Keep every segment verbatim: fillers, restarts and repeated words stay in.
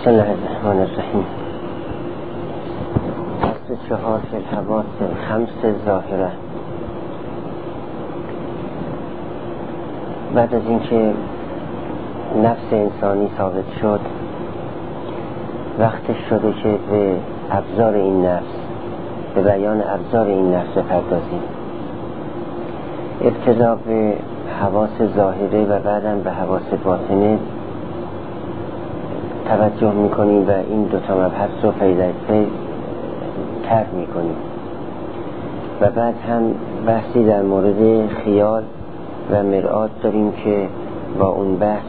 بسم الله الرحمن الرحیم. فصل چهار فی الحواس خمس ظاهره. بعد از اینکه نفس انسانی ثابت شد، وقتش شده که به ابزار این نفس، به بیان ابزار این نفس بپردازیم. ابتدا به حواس ظاهره و بعدم به حواس باطنه توجه میکنیم و این دوتا مبحث رو پیدا ترک میکنیم و بعد هم بحثی در مورد خیال و مرآت داریم که با اون بحث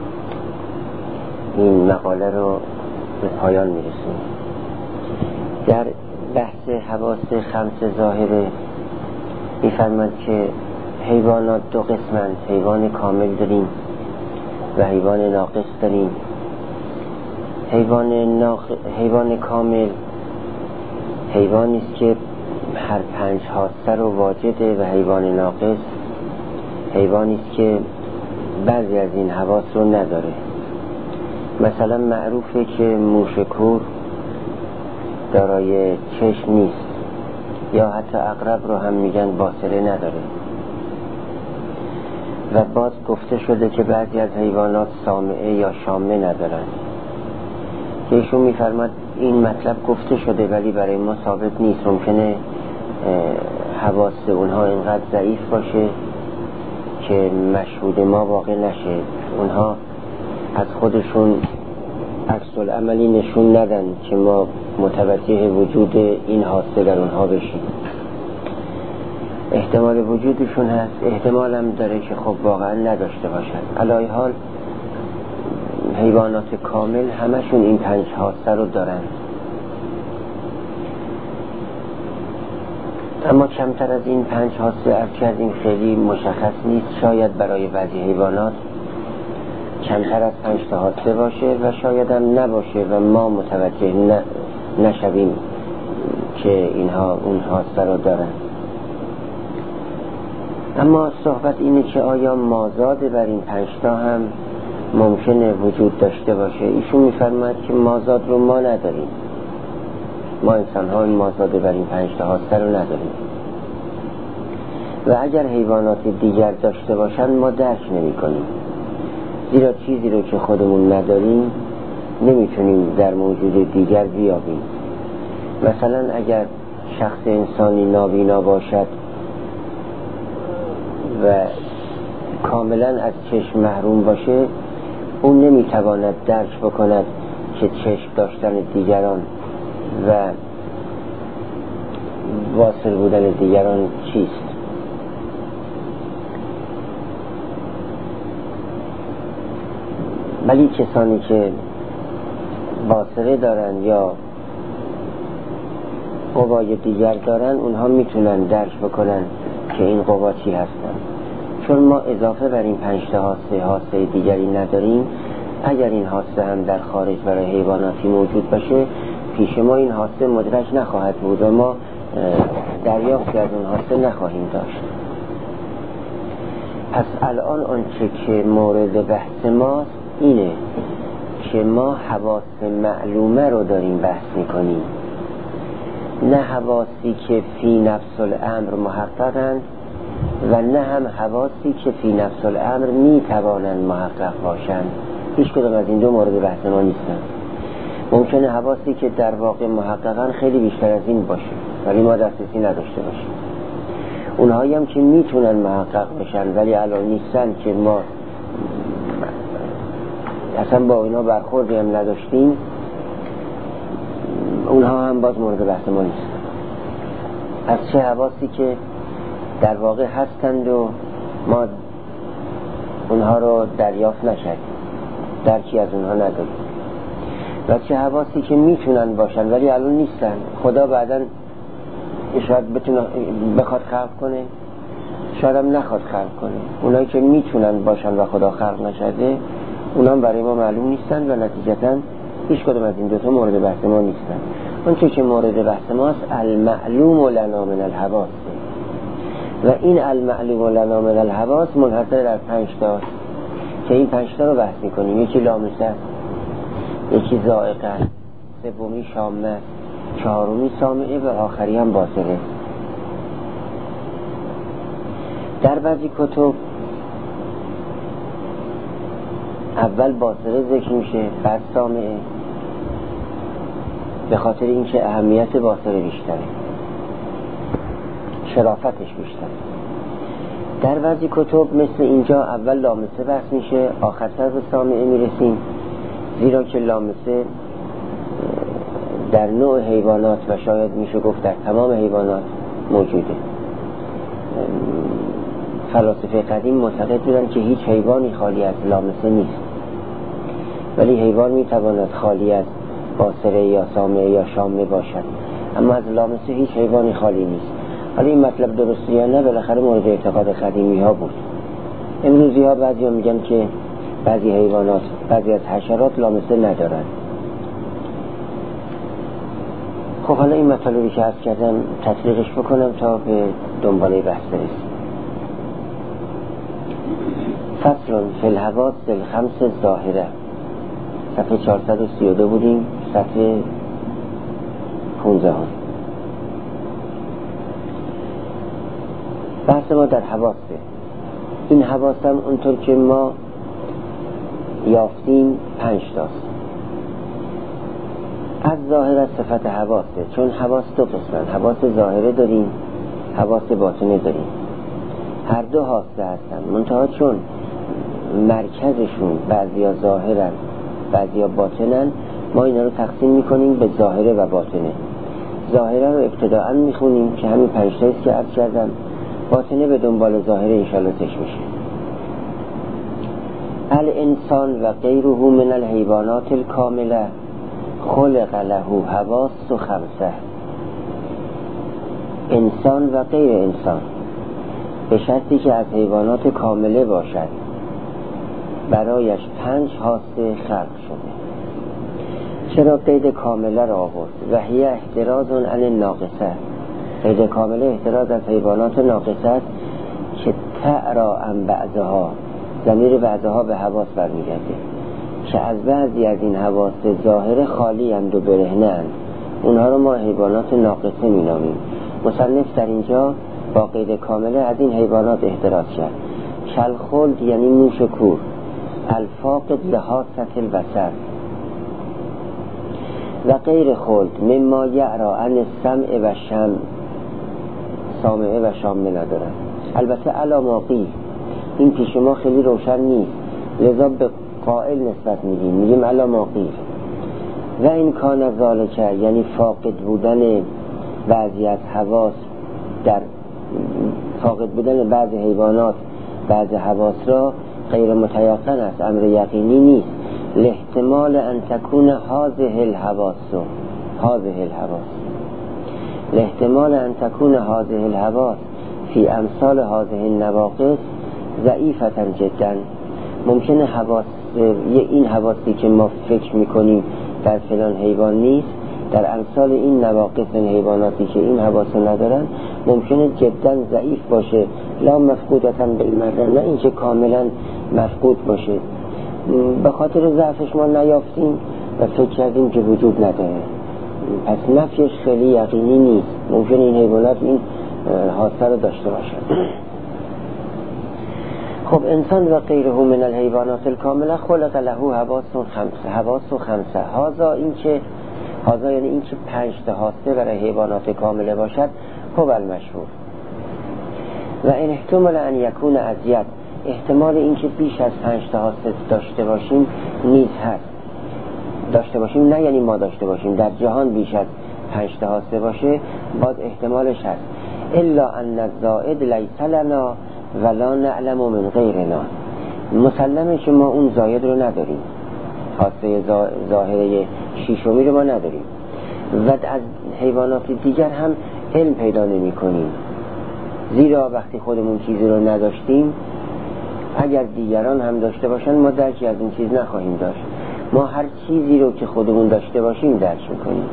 این مقاله رو به پایان میرسیم. در بحث حواس خمس ظاهره میفرماد که حیوانات دو قسمند، حیوان کامل داریم و حیوان ناقص داریم. حیوان, ناخ... حیوان کامل حیوانی است که هر پنج حاسه رو واجده و حیوان ناقص حیوانی است که بعضی از این حواس رو نداره. مثلا معروفه که موش کور دارای چشم نیست، یا حتی عقرب رو هم میگن باصره نداره. و باز گفته شده که بعضی از حیوانات سامعه یا شامه ندارن. که ایشون میفرماد این مطلب گفته شده ولی برای ما ثابت نیست. ممکنه حواس اونها اینقدر ضعیف باشه که مشهود ما واقع نشه، اونها از خودشون عکس العملی نشون ندن که ما متوجه وجود این حاسه در اونها بشیم. احتمال وجودشون هست، احتمال هم داره که خب واقعا نداشته باشن. علی حال حیوانات کامل همشون این پنج حاسه رو دارن، اما کمتر از این پنج حاسه عرض کردیم خیلی مشخص نیست. شاید برای بعضی حیوانات کمتر از پنج تا حاسه باشه و شاید هم نباشه و ما متوجه ن... نشویم که اینها اون حاسه رو دارن. اما صحبت اینه که آیا مازاد بر این پنج تا هم ممکنه وجود داشته باشه؟ ایشون میفرماید که مازاد رو ما نداریم، ما انسان ها این مازاد بر این پنج تا حاسه رو نداریم و اگر حیوانات دیگر داشته باشن ما درک نمی کنیم، زیرا چیزی رو که خودمون نداریم نمیتونیم در موجود دیگر بیابیم. مثلا اگر شخص انسانی نابینا باشد و کاملا از چشم محروم باشه، اون نمیتواند درک بکند که چشم داشتن دیگران و واصل بودن دیگران چیست. ولی کسانی که باصره دارن یا قوای دیگر دارن، اونها میتونن درک بکنن که این قوا چی هستن. چون ما اضافه بر این پنج تا حاسه حاسه دیگری نداریم، اگر این حاسه هم در خارج برای حیواناتی موجود باشه، پیش ما این حاسه مدرک نخواهد بود و ما دریافت از اون حاسه نخواهیم داشت. پس الان آنچه که مورد بحث ماست اینه که ما حواس معلومه رو داریم بحث میکنیم، نه حواسی که فی نفس الامر محققند و نه هم حواسی که فی نفس الامر میتوانند محقق باشند. هیچ کدام از این دو مورد بحث ما نیستن. ممکنه حواسی که در واقع محققن خیلی بیشتر از این باشه ولی ما دسترسی نداشته باشیم. اونهایی هم که میتونن محقق بشن ولی الان نیستن که ما اصلا با اینا برخوردی هم نداشتیم، اونها هم باز مورد بحث ما نیستن. از چه حواسی که در واقع هستند و ما اونها رو دریافت نکردیم، درکی از اونها نداریم، و چه حواسی که میتونن باشن ولی الان نیستن. خدا بعداً شاید بتونه بخواد خلق کنه، شاید هم نخواد خلق کنه. اونایی که میتونن باشن و خدا خلق نکرده، اونها برای ما معلوم نیستن و نتیجتاً هیچ کدوم از این دوتا مورد بحث ما نیستن. اون چه که مورد بحث ماست المعلوم لنا من الحواس، و این المعلوم لنا من الحواس منحصر در پنج تا که این پنج تا رو بحث میکنیم. یکی لامسه، یکی ذائقه، سومی شامه، چهارمی سامعه و آخری هم باصره. در بعضی کتب اول باصره ذکر میشه بعد سامعه، به خاطر اینکه اهمیت باصره بیشتره، شرافتش بیشتره. در بعضی کتب مثل اینجا اول لامسه بحث میشه آخرتر به سامعه میرسیم، زیرا که لامسه در نوع حیوانات و شاید میشه گفت در تمام حیوانات موجوده. فلاسفه قدیم معتقد بودن که هیچ حیوانی خالی از لامسه نیست، ولی حیوان میتواند خالی از باصره یا سامعه یا شامه باشد، اما از لامسه هیچ حیوانی خالی نیست. حالا این مطلب درسته یا نه بالاخره مورد اعتقاد قدیمی ها بود. امروزی ها بعضی ها میگن که بعضی حیوانات، بعضی از حشرات لامسه ندارن. خب حالا این مطلبی که عرض کردم تطبیقش بکنم تا به دنباله بحث برسیم. فصل فی الحواس الخمس الظاهره، صفحه چهارصد و سی و دو بودیم، صفحه پانزده هم. بحث ما در حواسه. این حواس هم اونطور که ما یافتیم پنج تاست. از ظاهر صفت حواسه، چون حواس دو قسمن، حواس ظاهره داریم، حواس باطنه داریم. هر دو حاسه هستن، منتها چون مرکزشون بعضیا ظاهرن بعضیا باطنن، ما اینا رو تقسیم میکنیم به ظاهره و باطنه. ظاهره رو ابتداءً میخونیم که همین پنج تاییست که عرض کردم، باطنه به دنبال ظاهره انشاءالله تش میشه. الانسان و غیره من الحیوانات الکامله خلق له حواس و خمسه. انسان و غیر انسان به شرطی که از حیوانات کامله باشد برایش پنج حاسه خلق شده. چرا قید کامله را آورد؟ و هی احتراز عن الناقصه. قید کامله احتراز از حیوانات ناقصه است که تعرا عن بعضها، ضمیر بعضها به حواس برمیگرده، که از بعضی از این حواس ظاهر خالی اند و برهنه اند. اونها رو ما حیوانات ناقصه می نامیم. مصنف در اینجا با قید کامله از این حیوانات احتراز کرد. کالخلد یعنی موش کور، الفاقد لحاسة البصر، و غیر خلد مما یعرا عن السمع و شم، سامعه و شامه ندارن. البته علا قیل، این پیش ما خیلی روشن نیست، لذا به قائل نسبت میگیم، میگیم علا قیل. و این کان ذالکه یعنی فاقد بودن بعضی از حواس، در فاقد بودن بعض حیوانات بعض حواس را غیر متیقن است، امر یقینی نیست. لاحتمال ان تکون هذه الحواس هذه الحواس لاحتمال ان تکون هذه الحواس فی امثال هذه النواقص ضعیفة جدا. ممکنه حواس، این حواسی که ما فکر میکنیم در فلان حیوان نیست، در امثال این نواقص، این حیواناتی که این حواس ندارن ممکنه جدا ضعیف باشه، لا مفقودتا بالمره، نه اینکه کاملا مفقود باشه، به خاطر ضعفش ما نیافتیم و فکر کردیم که وجود نداره، پس نفیش خیلی یقینی نیست. ممکنه این حیوانات این حادثه رو داشته باشن. خب انسان و غیره من الحیوانات الکامله خلق له حواس خمسه، حواس و خمسه. هازا این که هازا یعنی این که پنج تا حاسه برای حیوانات کامله باشد، هو المشهور. و این احتمال ان یکون ازید، احتمال این که بیش از پنج تا حاسه داشته باشیم نیز هست. داشته باشیم نه یعنی ما داشته باشیم، در جهان بیش از پنج تا حاسه باشه باز احتمالش هست. الا ان الزائد لیس لنا ولا نعلم من غیرنا. مسلمه که ما اون زاید رو نداریم، حاسه ظاهره شیشمی رو ما نداریم و از حیوانات دیگر هم علم پیدا نمی کنیم، زیرا وقتی خودمون چیزی رو نداشتیم اگر دیگران هم داشته باشن ما درکی از این چیز نخواهیم داشت. ما هر چیزی رو که خودمون داشته باشیم درک میکنیم.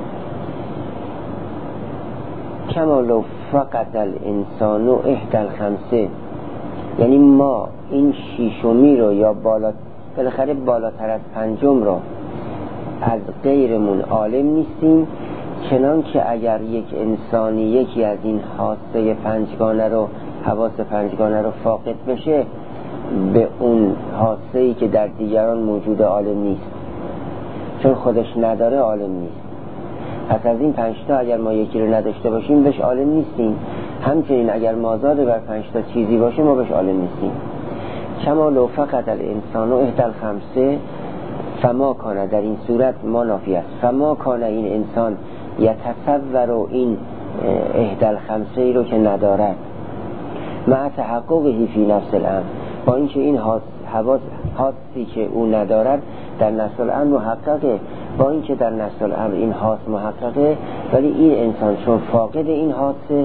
کما لو فقد الانسان احدى الخمسه، یعنی ما این شیشمی رو یا بالا بالاخره بالاتر از پنجم رو از غیرمون عالم نیستیم، چنان که اگر یک انسانی یکی از این حاسه پنجگانه رو حواس پنجگانه رو فاقد بشه، به اون حاسه‌ای که در دیگران موجود عالم نیست، چون خودش نداره عالم نیست. پس از این پنجتا اگر ما یکی رو نداشته باشیم بهش عالم نیستیم. همچنین اگر مازاد بر پنجتا چیزی باشه ما بهش عالم نیستیم. کما لو فقط الانسان و احدى الخمسه فما کانه، در این صورت ما نافی است، فما کانه این انسان یتصور و این احدى الخمسه ای رو که ندارد، مع تحققه فی نفس الامر، با اینکه این حواس حاسی که او ندارد در نفس الامر محققه، با اینکه در نفس الامر این حاس محققه، ولی این انسان چون فاقد این حاسه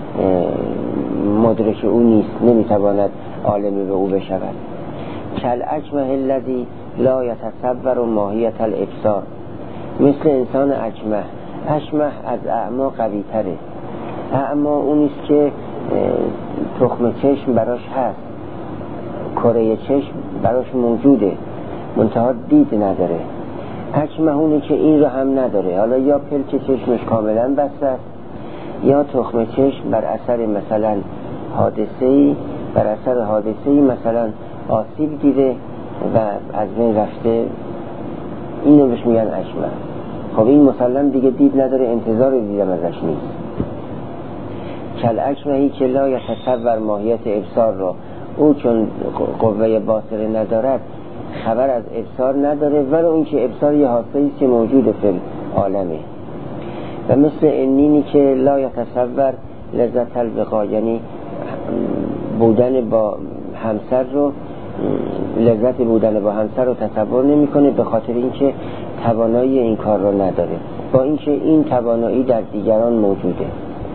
مدرک او نیست، نمیتواند عالم به او بشود. کالاکمه الذی لا یتصور ماهیت الابصار، مثل انسان اکمه. اکمه از اعما قوی تره. اعما اونیست که تخم چشم براش هست، کره چشم براش موجوده، منتها دید نداره. اکمه اونی که این رو هم نداره، حالا یا پلک چشمش کاملا بسته است، یا تخم چشم بر اثر مثلا حادثه‌ای بر اثر حادثه‌ای مثلا آسیب دیده و از بین رفته، اینو بهش میگن اکمه. خب این مسلم دیگه دید نداره، انتظار دیدم ازش نیست. کالاکمهی که لا یتصور ماهیت ابصار رو، او چون قوه باصره ندارد، خبر از ابصار نداره، ولی اون که ابصار یه حاسه‌ای که موجود فی عالمه. و مثل اینینی که لا یتصور لذت البقا، یعنی بودن با همسر رو، لذت بودن با همسر رو تصور نمی کنه، به خاطر اینکه توانایی این کار رو نداره، با اینکه این توانایی در دیگران موجوده.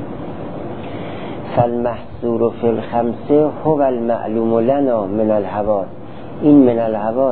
فالمحصور فی الخمسه هو المعلوم لنا من الحواس، این من الحواس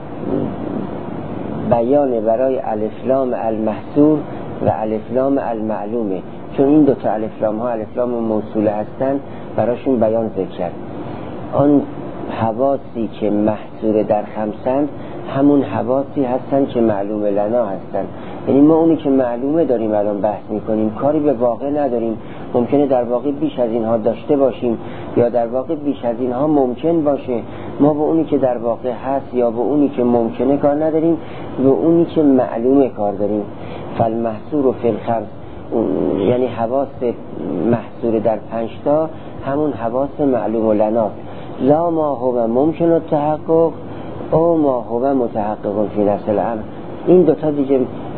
بیان برای الفلام المحصور و الفلام المعلومه، چون این دو تا الفلام ها الفلام موصوله هستند، براشون بیان ذکر کرد. آن حواسی که محصور در خمسند همون حواسی هستند که معلوم لنا هستند، یعنی ما اونی که معلومه داریم الان بحث میکنیم، کاری به واقع نداریم. ممکنه در واقع بیش از اینها داشته باشیم، یا در واقع بیش از اینها ممکن باشه. ما به اونی که در واقع هست یا به اونی که ممکنه کار نداریم، به اونی که معلومه کار داریم. فالمحصور فی الخمس، یعنی حواس محصور در پنجتا همون حواس معلوم لنا، لا ما هو ممکن التحقق او ما هو متحقق فی نفس الامر. این دوتا دیگه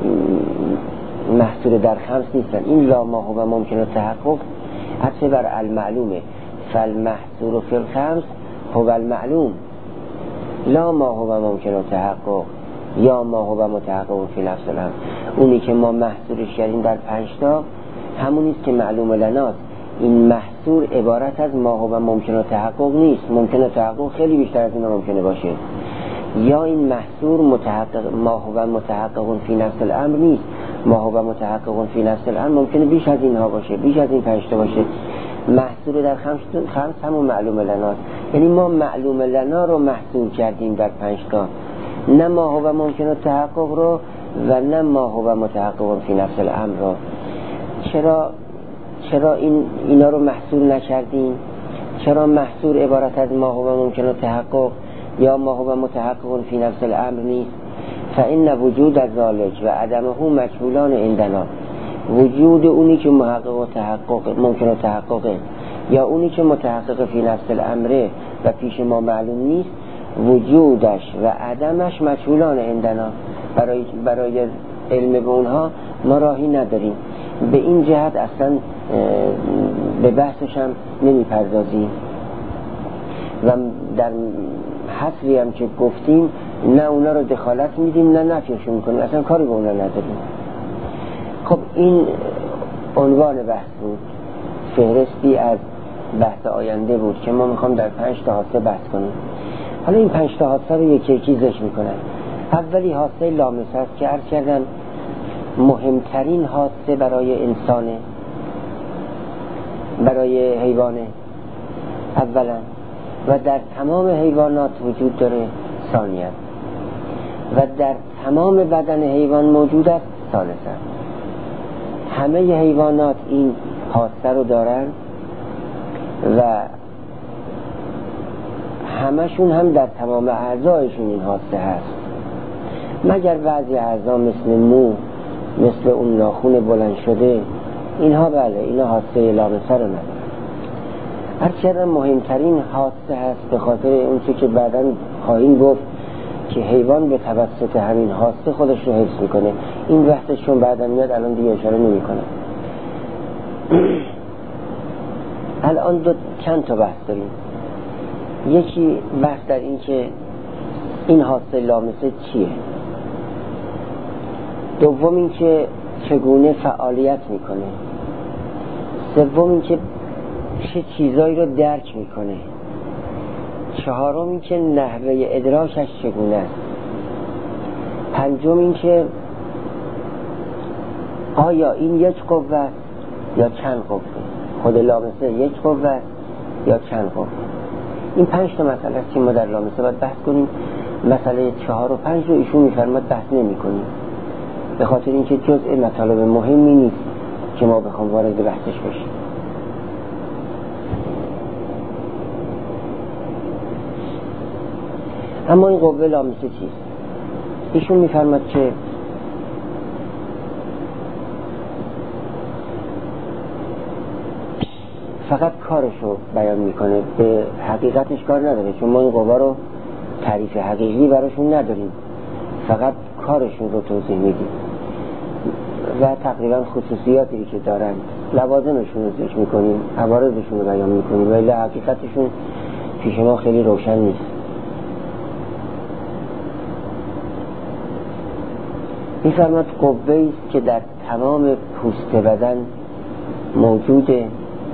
محصور در خمس نیستن. این لا ما هو ممکن التحقق عطف بر المعلومه، فالمحصور فی الخمس هو المعلوم، لا ما هو ممکن التحقق یا ما هو متحقق فی نفس الامر. اونی که ما محصورش کردیم در پنجتا همونیست که معلوم لناست. این محصور عبارت از ما هو ممکن التحقق نیست، ممکن التحقق خیلی بیشتر از این ممکنه باشه. یا این محصور متحقق ما هو متحقق فی نفس الامر نیست، ما هو متحقق فی نفس الامر ممکنه بیش از اینها باشه، بیش از این پنجتا باشه. محصور در خمس خمس همون معلوم لناست، یعنی ما معلوم لنا رو محصور کردیم در پنجتا، نه ما هو ممکن التحقق رو و نه ما هو متحقق فی نفس الامر رو. چرا چرا این اینا رو محصور نکردیم؟ چرا محصور عبارت از ما هو ممکن التحقق یا ما هو متحقق فی نفس الامر نیست؟ فإن وجود ذالک و عدمه مجهولان عندنا، وجود اونی که محقق و تحقق ممکن و تحققه یا اونی که متحقق فی نفس الامره و پیش ما معلوم نیست، وجودش و عدمش مجهولان عندنا، برای برای علم به اونها ما راهی نداریم. به این جهت اصلا به بحثش هم نمیپردازیم و در حصری هم که گفتیم نه اونا رو دخالت میدیم نه نفیشون میکنیم، اصلا کاری به اونا نداریم. خب این عنوان بحث بود، فهرستی از بحث آینده بود که ما میخوام در پنج تا حادثه بحث کنیم. حالا این پنج تا حادثه رو یکی یکی ذکر میکنن. اولی حادثه لامسه است که عرض کردم مهمترین حادثه برای انسانه، برای حیوانه اولا، و در تمام حیوانات وجود داره ثانیاً. و در تمام بدن حیوان موجود است ثالثا. همه حیوانات این حاسه رو دارن و همشون هم در تمام اعضایشون این حاسه هست، مگر بعضی اعضا مثل مو، مثل اون ناخون بلند شده، اینها بله اینا حاسه لامسه رو ندارن. هرچند مهمترین حاسه هست به خاطر اون چه که بعداً خواهیم گفت که حیوان به توسط همین حاسه خودش رو حفظ میکنه. این بحثشون بعداً میاد، الان دیگه اشاره نمی کنم. الان دو چند تا بحث داریم. یکی بحث در این که این حاسه لامسه چیه، دوم این که چگونه فعالیت میکنه، سوم این که چه چیزایی رو درک میکنه، چهارم این که نحوه ادراکش چگونه است، پنجم این که آیا این یک قوه یا چند قوه، خود لامسه یک قوه یا چند قوه. این پنج تا مسئله است که ما در لامسه باید بحث کنیم. مسئله چهار و پنج رو ایشون میفرماد بحث نمی کنیم به خاطر اینکه جزء مطالب مهمی نیست که ما بخوام وارد بحثش بشیم. اما این قوه لامسه چیست؟ ایشون میفرماد که فقط کارشو بیان میکنه، به حقیقتش کار نداره، چون ما این قوه رو تعریف حقیقی براشون نداریم، فقط کارشون رو توضیح میدیم و تقریبا خصوصیاتی که دارن لوازمشون رو ذکر میکنیم، عوارضشون رو بیان میکنیم، ولی حقیقتشون پیش ما خیلی روشن نیست. میفرماد قوه‌ای است که در تمام پوست بدن موجوده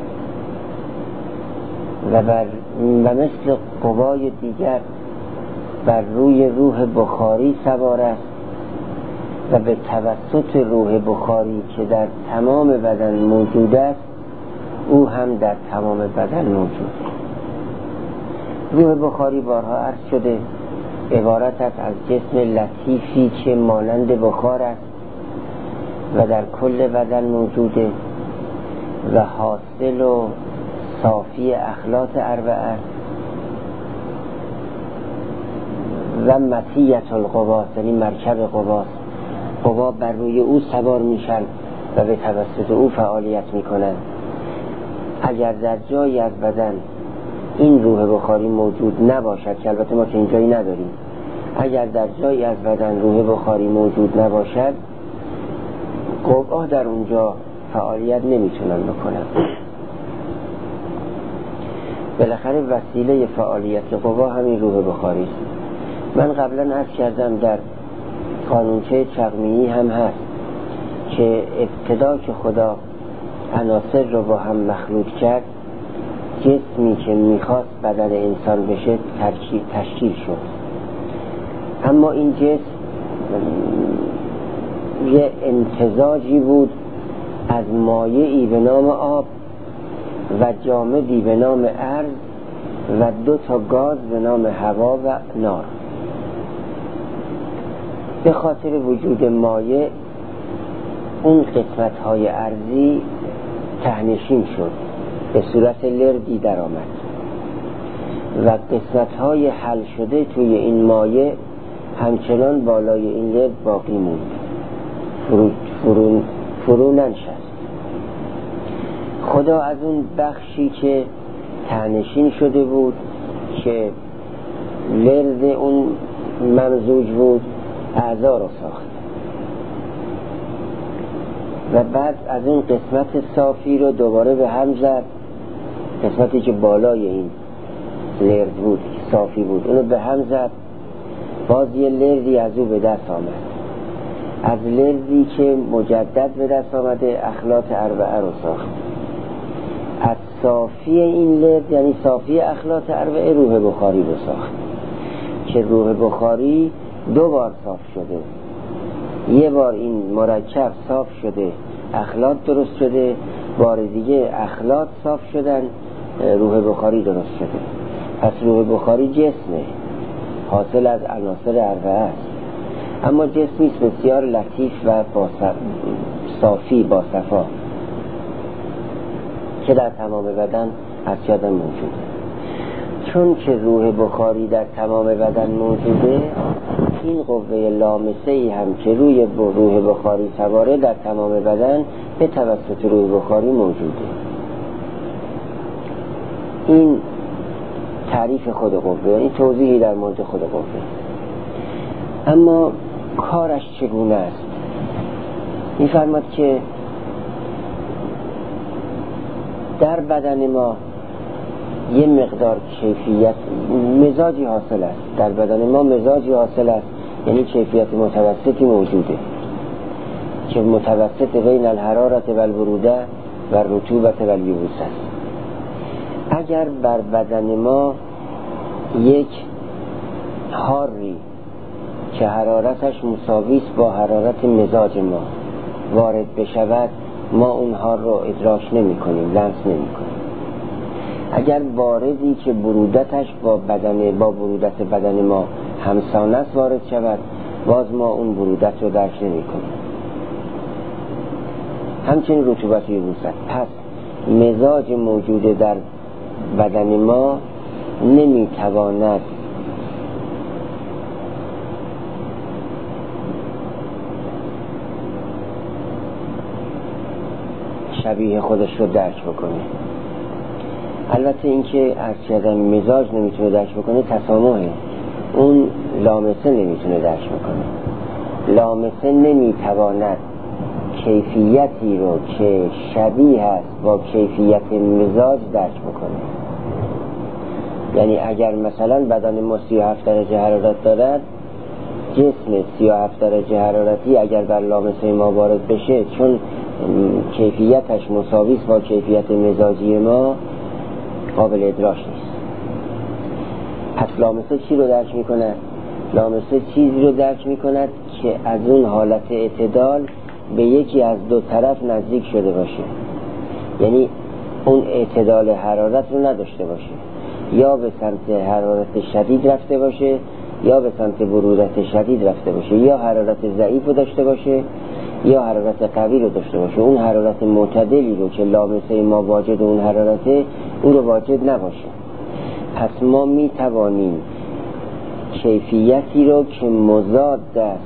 و بر و مثل قوای دیگر بر روی روح بخاری سوار است و به توسط روح بخاری که در تمام بدن موجود است او هم در تمام بدن موجود. روح بخاری بارها عرض شده عبارت است از جسم لطیفی که مانند بخار است و در کل بدن موجوده و حاصل و صافی اخلاط اربعه و مطیت القواس، یعنی مرکب قواس. قوا بر روی او سوار میشن و به توسط او فعالیت میکنن. اگر در جایی از بدن این روح بخاری موجود نباشد، که البته ما که اینجایی نداریم، اگر در جایی از بدن روح بخاری موجود نباشد قوا در اونجا فعالیت نمیتونن بکنن. بالاخره وسیله فعالیت قوا همین روح بخاری است. من قبلا عرض کردم در قانونچه چغمیی هم هست که ابتدا که خدا عناصر رو با هم مخلوط کرد، جسمی که میخواست بدن انسان بشه تشکیل شد. اما این جسم یه امتزاجی بود از مایعی به نام آب و جامدی به نام ارض و دو تا گاز به نام هوا و نار. به خاطر وجود مایع اون قسمت های ارضی تهنشین شد، به صورت لردی در آمد و قسمت های حل شده توی این مایع همچنان بالای این لرد باقی موند، فرو, فرو, فرو ننشست. خدا از اون بخشی که تهنشین شده بود که لرد اون ممزوج بود اعضا رو ساخت و بعد از اون قسمت صافی رو دوباره به هم زد، قسمتی که بالای این لرد بود صافی بود اونو به هم زد، باز یه لردی از او به دست آمد. از لردی که مجدد به دست آمده اخلاط اربعه رو ساخت. از صافی این لرد یعنی صافی اخلاط اربعه روح بخاری رو ساخت که روح بخاری دو بار صاف شده. یه بار این مرکب صاف شده اخلاط درست شده، بار دیگه اخلاط صاف شدن روح بخاری درست شده. پس روح بخاری جسمه حاصل از عناصر اربعه است اما جسمی است بسیار لطیف و با صافی با صفا که در تمام بدن ارشد موجوده. چون که روح بخاری در تمام بدن موجوده، این قوه لامسه ای هم که روی روح بخاری سواره در تمام بدن به توسط روح بخاری موجوده. این تعریف خود قوه، این توضیحی در مورد خود قوه. اما کارش چگونه است؟ می‌فرماد که در بدن ما یه مقدار کیفیت مزاجی حاصل است. در بدن ما مزاجی حاصل است، یعنی کیفیت متوسطی موجوده که متوسط بین الحرارت و البروده و رطوبت و الیبوس است. اگر بر بدن ما یک حاری که حرارتش مساوی است با حرارت مزاج ما وارد بشود، ما اون حار رو ادراک نمی کنیم، لمس نمی کنیم. اگر واردی که برودتش با بدن با برودت بدن ما همسان است وارد شود، باز ما اون برودت رو درک نمی کنیم. همچنین رطوبت و یبوست. پس مزاج موجود در بدن ما نمی تواند شبیه خودش رو درک بکنه. البته اینکه از کردن مزاج نمیتونه درک بکنه تسامحه، اون لامسه نمیتونه درک بکنه. لامسه نمیتواند کیفیتی رو که شبیه است با کیفیت مزاج درک بکنه. یعنی اگر مثلا بدن ما سی و هفت درجه حرارت دارد، جسم سی و هفت درجه حرارتی اگر بر لامسه ما وارد بشه، چون کیفیتش مساوی است با کیفیت مزاجی ما، قابل ادراک نیست. پس لامسه چی رو درک میکند؟ لامسه چیزی رو درک میکند که از اون حالت اعتدال به یکی از دو طرف نزدیک شده باشه، یعنی اون اعتدال حرارت رو نداشته باشه، یا به سمت حرارت شدید رفته باشه یا به سمت برودت شدید رفته باشه، یا حرارت ضعیف رو داشته باشه یا حرارت قوی رو داشته باشه. اون حرارت معتدلی رو که لامسه ما واجد اون حرارته، اون رو واجد نباشه. پس ما می توانیم کیفیتی رو که مضاد است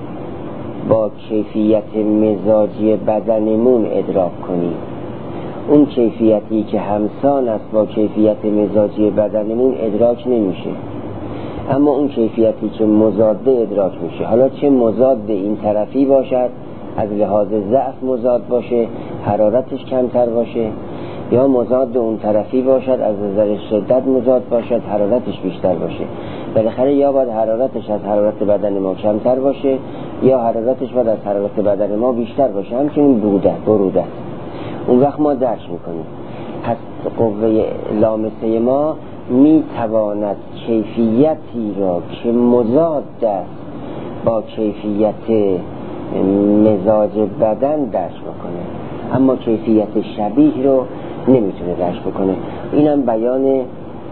با کیفیت مزاجی بدنمون ادراک کنیم. اون کیفیتی که همسان است با کیفیت مزاجی بدنمون ادراک نمیشه، اما اون کیفیتی که مضاد ادراک میشه. حالا چه مضاد این طرفی باشد، از لحاظ ضعف مضاد باشه، حرارتش کمتر باشه، یا مضاد اون طرفی باشد، از نظر شدت مضاد باشد، حرارتش بیشتر باشه. بالاخره یا باید حرارتش از حرارت بدن ما کمتر باشه یا حرارتش باید از حرارت بدن ما بیشتر باشه. همچنین برودت برودت اون وقت ما درک میکنیم. پس قوه لامسه ما میتواند کیفیتی را که مضاد است با کیفیت مزاج بدن درک بکنه، اما کیفیت شبیه رو نمیتونه درک بکنه. اینم بیان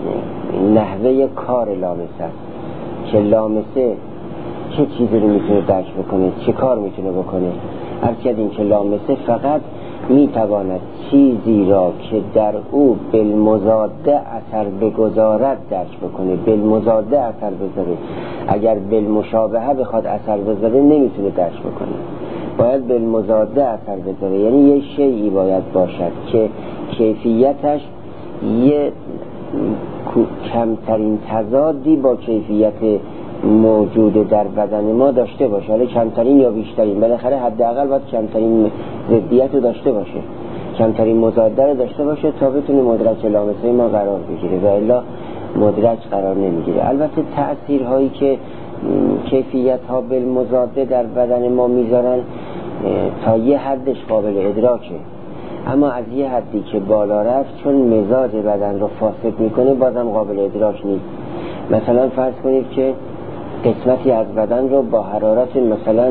نحوه کار لامسه است که لامسه چه چیزی رو میتونه درک بکنه، چه کار میتونه بکنه. هر کدین که لامسه فقط میتواند چیزی را که در او بالمضاده اثر بگذارد درک بکنه، بالمضاده اثر بذاره. اگر بالمشابهه بخواد اثر بذاره نمیتونه درک بکنه، باید بالمضاده اثر بذاره. یعنی یه شیئی باید باشد که کیفیتش یه کمترین تضادی با کیفیت موجود در بدن ما داشته باشه. حالا کمترین یا بیشترین، بالاخره حداقل باید کمترین ضدیت رو داشته باشه، کمترین مضاده رو داشته باشه تا بتونه مدرک لامسه ما قرار بگیره، و الا مدرک قرار نمیگیره. البته تأثیرهایی که کیفیت ها بالمضاده در بدن ما میذارن تا یه حدش قابل ادراکه، اما از یه حدی که بالا رفت چون مزاج بدن رو فاسد میکنه بازم قابل ادراک نیست. مثلا فرض کنید که قسمتی از بدن رو با حرارت مثلا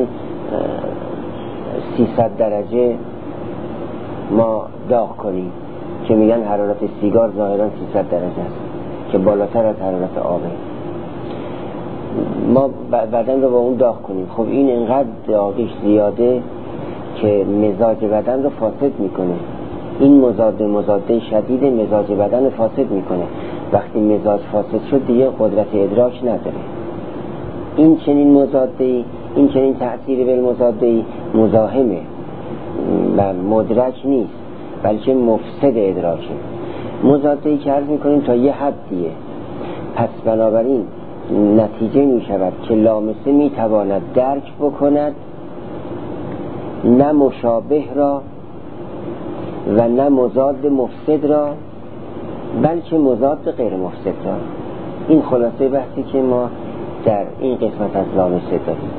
سیصد درجه ما داغ کنیم که میگن حرارت سیگار ظاهرا سیصد درجه است که بالاتر از حرارت آبه. ما بدن رو با اون داغ کنیم. خب این اینقدر داغیش زیاده که مزاج بدن رو فاسد میکنه. این مزاج مزاده شدید مزاج بدن رو فاسد میکنه. وقتی مزاج فاسد شد دیگه قدرت ادراک نداره. این چنین مزاده‌ای، این چنین تأثیر به مزاده‌ای مزاحمه و مدرک نیست، بلکه مفسد ادراکه. مزاده‌ای که عرض میکنیم تا یه حدیه. پس بنابراین نتیجه می شود که لامسه می تواند درک بکند نه مشابه را و نه مضاد مفسد را، بلکه مضاد غیر مفسد را. این خلاصه بحثی که ما در این قسمت از لامسه داریم.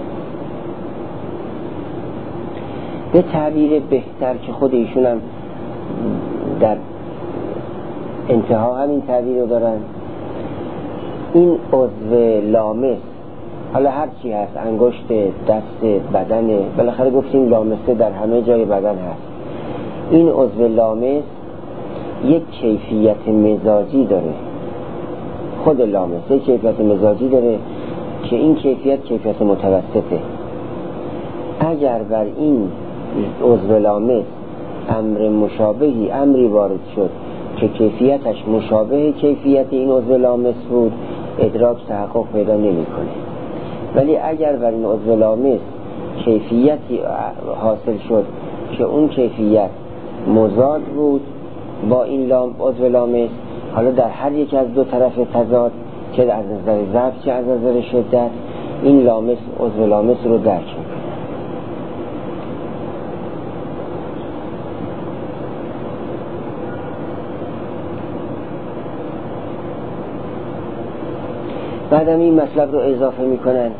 به تعبیر بهتر که خود ایشون هم در انتها همین تعبیر رو دارن، این عضو لامس، حالا هر چی هست، انگشت، دست، بدن، بالاخره گفتیم لامسه در همه جای بدن هست. این عضو لامس یک کیفیت مزاجی داره. خود لامس یک کیفیت مزاجی داره که این کیفیت کیفیت متوسطه. اگر بر این عضو لامس امر مشابهی امری وارد شد که کیفیتش مشابه کیفیت این عضو لامس بود، ادراک تحقق پیدا نمی‌کنه. ولی اگر بر این عضو لامس کیفیتی حاصل شد که اون کیفیت مضاد بود با این لام عضو لامس، حالا در هر یک از دو طرف تضاد، چه از نظر ضعف چه از نظر شدت، این لامس عضو لامس رو درک می‌کنه. بعدم این مطلب رو اضافه میکنن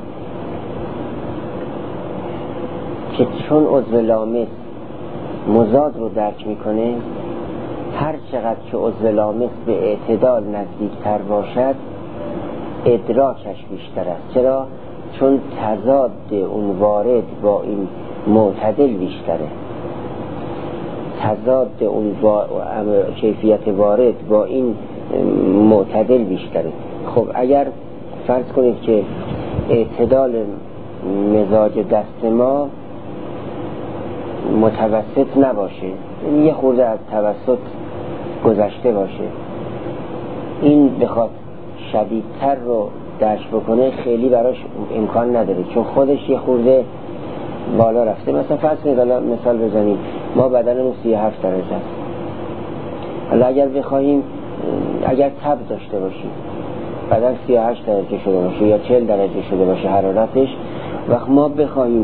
که چون عضو لامس مضاد رو درک میکنه، هر چقدر که عضو لامس به اعتدال نزدیکتر باشد ادراکش بیشتر است. چرا؟ چون تضاد اون وارد با این معتدل بیشتره. تضاد اون با کیفیت وارد با این معتدل بیشتره. خب اگر فرض کنید که اعتدال مزاج دست ما متوسط نباشه، یه خورده از توسط گذشته باشه، این بخواد شدیدتر رو درک بکنه خیلی براش امکان نداره، چون خودش یه خورده بالا رفته. مثلا فرض کنید، حالا مثال بزنیم، ما بدنمون سی و هفت درجه است. حالا اگر بخوایم، اگر تب داشته باشیم، بدن سی و هشت درجه شده باشه یا چهل درجه شده باشه حرارتش، وقت ما بخوایم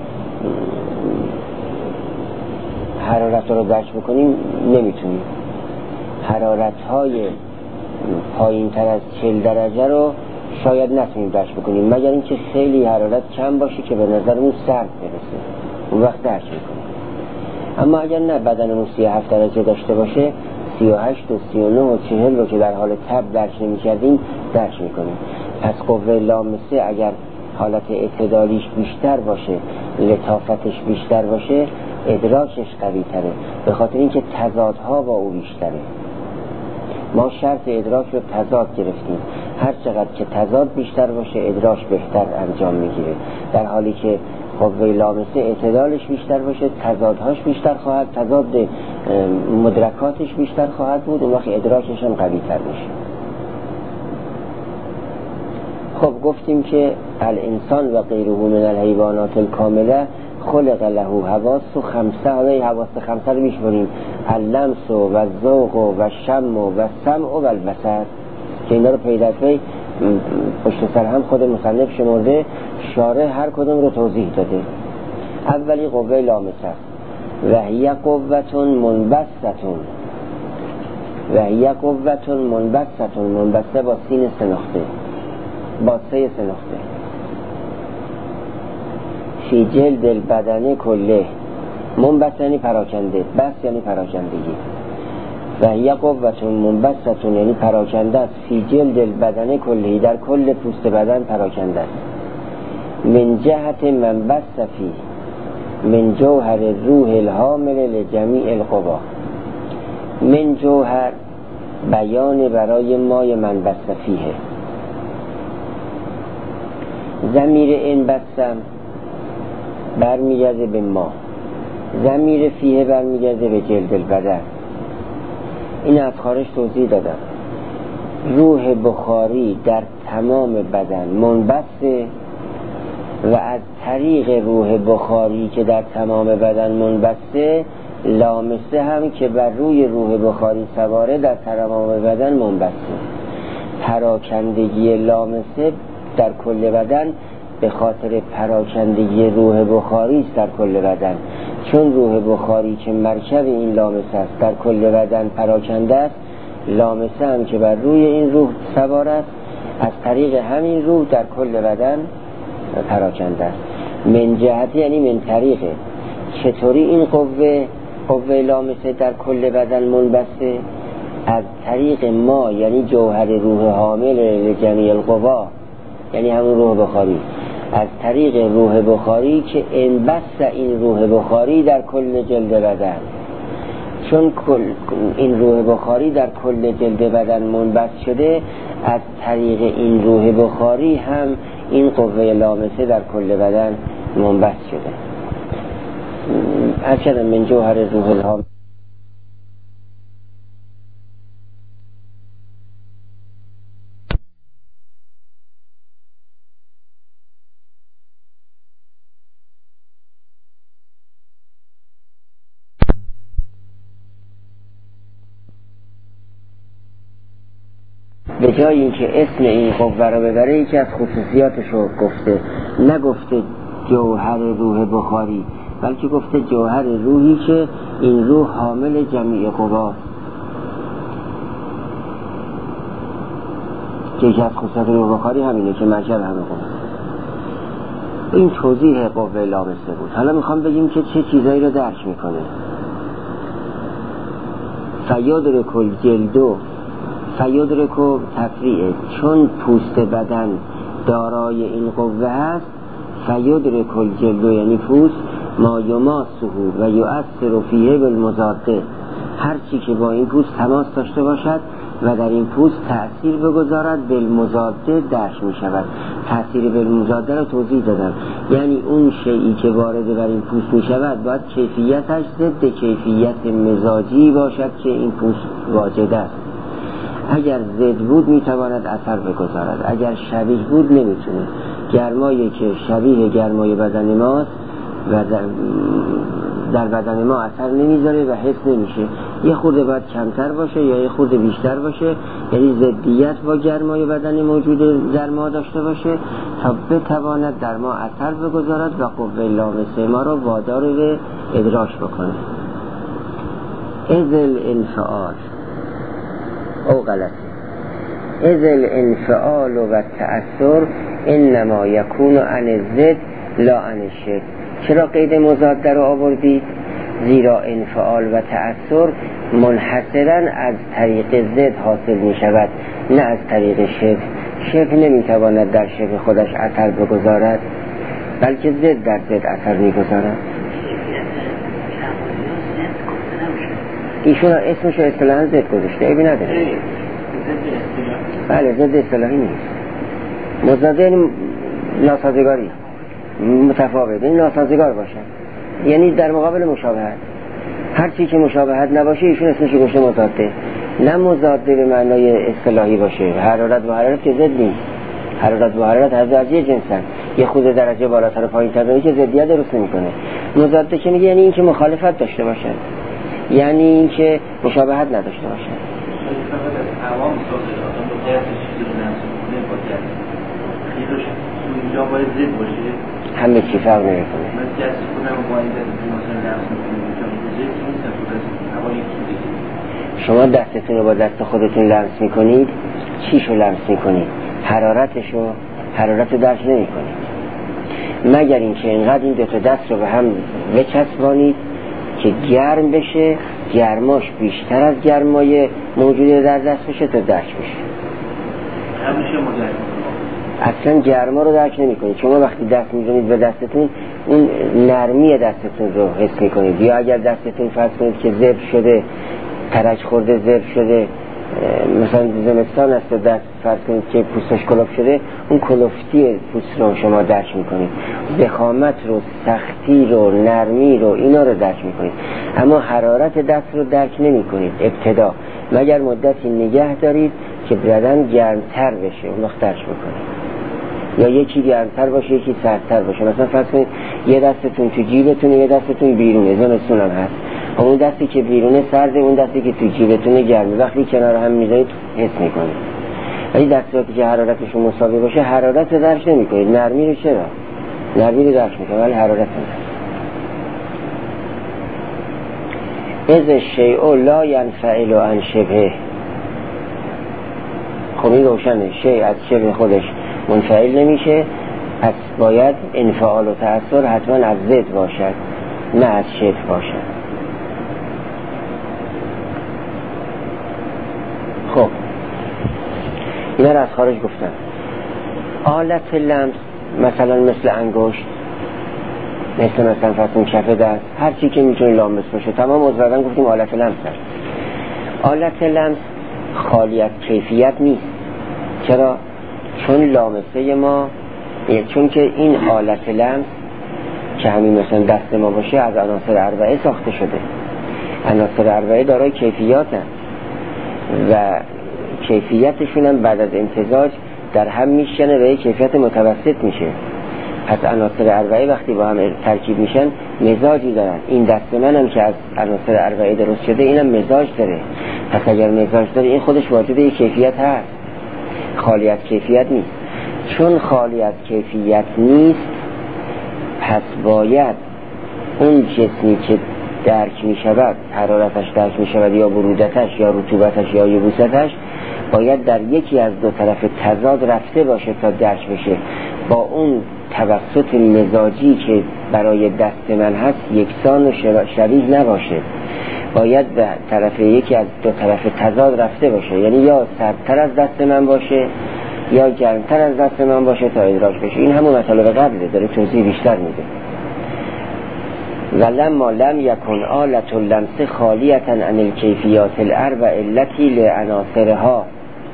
حرارت رو درک بکنیم نمیتونیم. حرارت های پایین تر از چهل درجه رو شاید نتونیم درک بکنیم، مگر اینکه خیلی حرارت کم باشه که به نظرمون سرد برسه، اون وقت درک میکنیم. اما اگر نه بدنمون سی و هفت درجه داشته باشه، سی و هشت و سی و نه و چهل رو که در حال تب درک نمی کردیم درک میکنیم. پس قوه لامسه اگر حالت اعتدالیش بیشتر باشه، لطافتش بیشتر باشه، ادراکش قوی تره، به خاطر اینکه تضادها با او بیشتره. ما شرط ادراک رو تضاد گرفتیم، هر چقدر که تضاد بیشتر باشه ادراک بهتر انجام میگیره، در حالی که قوه لامسه اعتدالش بیشتر باشه تضادهاش بیشتر خواهد، تضاد مدرکاتش بیشتر خواهد بود، اون وقت ادراکش هم قوی تر میشه. خب گفتیم که الانسان و غیره من الحیوانات الکامله خلق له حواس خمسه. حالا این حواس خمسه رو میشماریم: اللمس و الذوق و الشم و السمع و البصر، که اینا رو پی در پی پشت سر هم خود مصنف شمرده، شارح هر کدوم رو توضیح داده. اولی قوه لامسه و هی قوتون منبسطون، و هی قوتون منبسطون، منبسطه با سین سنخته، با سه سنخته، فی جلد البدن کله، منبسط یعنی پراکنده، بس یعنی پراکندگی، و هی قوتون منبسطون یعنی پراکنده است، فی جلد البدن کله، در کل پوست بدن پراکنده است. من جهت منبسط فی من جوهر روح الحامل لجمیع القوا، من جوهر بیان برای مای منبسط فیه، ضمیر این بستم برمیگرده به ما، ضمیر فیه برمیگرده به جلد البدن. این از خارج توضیح دادم. روح بخاری در تمام بدن منبسطه و از طریق روح بخاری که در تمام بدن منبسطه، لامسه هم که بر روی روح بخاری سواره در تمام بدن منبسطه. پراکندگی لامسه در کل بدن به خاطر پراکندگی روح بخاری است در کل بدن، چون روح بخاری که مرکب این لامسه است در کل بدن پراکنده است، لامسه هم که بر روی این روح سوار است از طریق همین روح در کل بدن پراکنده است. من جهت یعنی من طریقه. چطوری این قوه قوه لامسه در کل بدن منبسطه؟ از طریق ما، یعنی جوهر روح حامل لجمیع القوا، یعنی همون روح بخاری، از طریق روح بخاری که انبسط این روح بخاری در کل جلد بدن. چون کل این روح بخاری در کل جلد بدن منبسط شده، از طریق این روح بخاری هم این قوه لامسه در کل بدن منبسط شده. اصلا من جوهر روح الحامل. به جای اینکه اسم این قوه رو ببره، یکی از خصوصیاتش رو گفته، نگفته جوهر روح بخاری، بلکه گفته جوهر روحی که این روح حامل جمیع قواست. که یکی از خصوصیات روح بخاری همینه که مرکب همه قواست. این توضیح قوه لامسه بود. حالا میخوام بگیم که چه چیزایی رو درک میکنه. فیادرک الجلدو، فیادرک و تفریعه، چون پوست بدن دارای این قوه هست، فیادرک الجلدو یعنی پوست، ما یماسه و یؤثر فیه بالمضاده، هر چی که با این پوست تماس داشته باشد و در این پوست تأثیر بگذارد، بالمضاده درش می شود. تأثیر بالمضاده رو توضیح دادم، یعنی اون شیئی که وارد بر این پوست می شود باید کیفیتش ضد کیفیت مزاجی باشد که این پوست واجد است. اگر ضد بود میتواند اثر بگذارد، اگر شبیه بود نمیتونه. گرمایی که شبیه گرمای بدن ماست و در بدن ما اثر نمیذاره و حس نمیشه، یه خورده باید کمتر باشه یا یه خورده بیشتر باشه، یعنی ضدیت با گرمای بدن موجود در ما داشته باشه تا بتواند در ما اثر بگذارد و قوه لامسه ما رو وادار به ادراک بکنه. ازل انفعال او غلطی ازل انفعال و تأثر انما یکون عن الضد لا عن الشد. چرا قید مضاد رو آوردید؟ زیرا انفعال و تأثر منحصرا از طریق ضد حاصل می شود، نه از طریق شبه. شبه نمی تواند در شبه خودش اثر بگذارد، بلکه ضد در ضد اثر می گذارد. ایشون اسمشو اصطلاحاً ضد گذاشته، عیبی نداره. بله، ضد اصطلاحی نیست. مضاد یعنی ناسازگاری، متفاوت، این ناسازگار باشه، یعنی در مقابل مشابهت. هر چی که مشابهت نباشه ایشون اسمشو گذاشته مضاده. نه مضاده به معنای اصطلاحی باشه. حرارت و حرارت که ضد نیست. حرارت و حرارت از یه جنسن، یه خود درجه بالاتر و پایین‌تر که ضدیت درست نمی‌کنه. مضاده که میگه یعنی این که مخالفت داشته باشه، یعنی این که مشابهت نداشته باشه. همه چی فرق نمی‌کنه. شما دستتون رو با دست خودتون لمس میکنید، چیشو لمس میکنید؟ حرارتشو، حرارت درک نمیکنید، مگر اینکه اینقدر این دو تا دست رو به هم بچسبانید که گرم بشه، گرماش بیشتر از گرمای موجود در دست بشه تا درک بشه. اصلا گرما رو درک نمی کنید. شما وقتی دست میزنید به دستتون اون نرمی دستتون رو حس میکنید، یا اگر دستتون فرض کنید که زبر شده، ترک خورده زبر شده مثلا زمستان است و دست فرض کنید که پوستش کلوف شده، اون کلوفتی پوست رو شما درک میکنید، ضخامت رو، سختی رو، نرمی رو، اینا رو درک میکنید، اما حرارت دست رو درک نمیکنید ابتدا، مگر مدتی نگه دارید که بدن گرمتر بشه، اون وقت درک میکنید. یا یکی گرمتر باشه یکی سردتر باشه. مثلا فرض کنید یه دستتون تو جیبتونه یه دستتون بیرونه، زمستون هم هست، اون دستی که بیرونه سرده، اون دستی که تو جیبتونه گرمه، وقتی کنار هم میذارید حس میکنید. ولی دستی که حرارتشون مساوی باشه حرارت رو درک نمیکنید. نرمی رو چرا؟ نرمی رو درک میکنید ولی حرارت رو از الشیء لا ینفعل عن شبهه. خب این روشنه، شیء از شبه خودش منفعل نمیشه، پس باید انفعال و تأثیر حتما از ضد باشد نه از شبه باشد. خب اینا رو از خارج گفتم. آلت لمس مثلا مثل انگشت، مثل مثلا فرسون کف دست، هر چی که میتونه لامس باشه، تمام عضو گفتیم آلت لمس هست. آلت لمس خالی از کیفیت نیست. چرا؟ چون لامسه ما، چون که این آلت لمس که همین مثلا دست ما باشه از عناصر اربعه ساخته شده. عناصر اربعه دارای کیفیات هست و کیفیتشون هم بعد از امتزاج در هم میشنه و یک کیفیت متوسط میشه. پس عناصر اربعه وقتی با هم ترکیب میشن مزاجی دارن. این دست من هم که از عناصر اربعه درست شده اینم مزاج داره. پس اگر مزاج داره این خودش واجد یک کیفیت هست، خالی از کیفیت نیست. چون خالی از کیفیت نیست پس باید اون جسمی که درک می شود، حرارتش درک می شود یا برودتش یا رطوبتش یا یبوستش، باید در یکی از دو طرف تضاد رفته باشه تا درک بشه. با اون توسط مزاجی که برای دست من هست یکسان و شبیه نباشه، باید به طرف یکی از دو طرف تضاد رفته باشه، یعنی یا سردتر از دست من باشه یا گرمتر از دست من باشه تا ادراک بشه. این همون مطالب قبله، داره توضیح بیشتر میده. ولما لم یکن آلت اللمس خالیتا عن الکیفیات الاربع التی لعناصرها،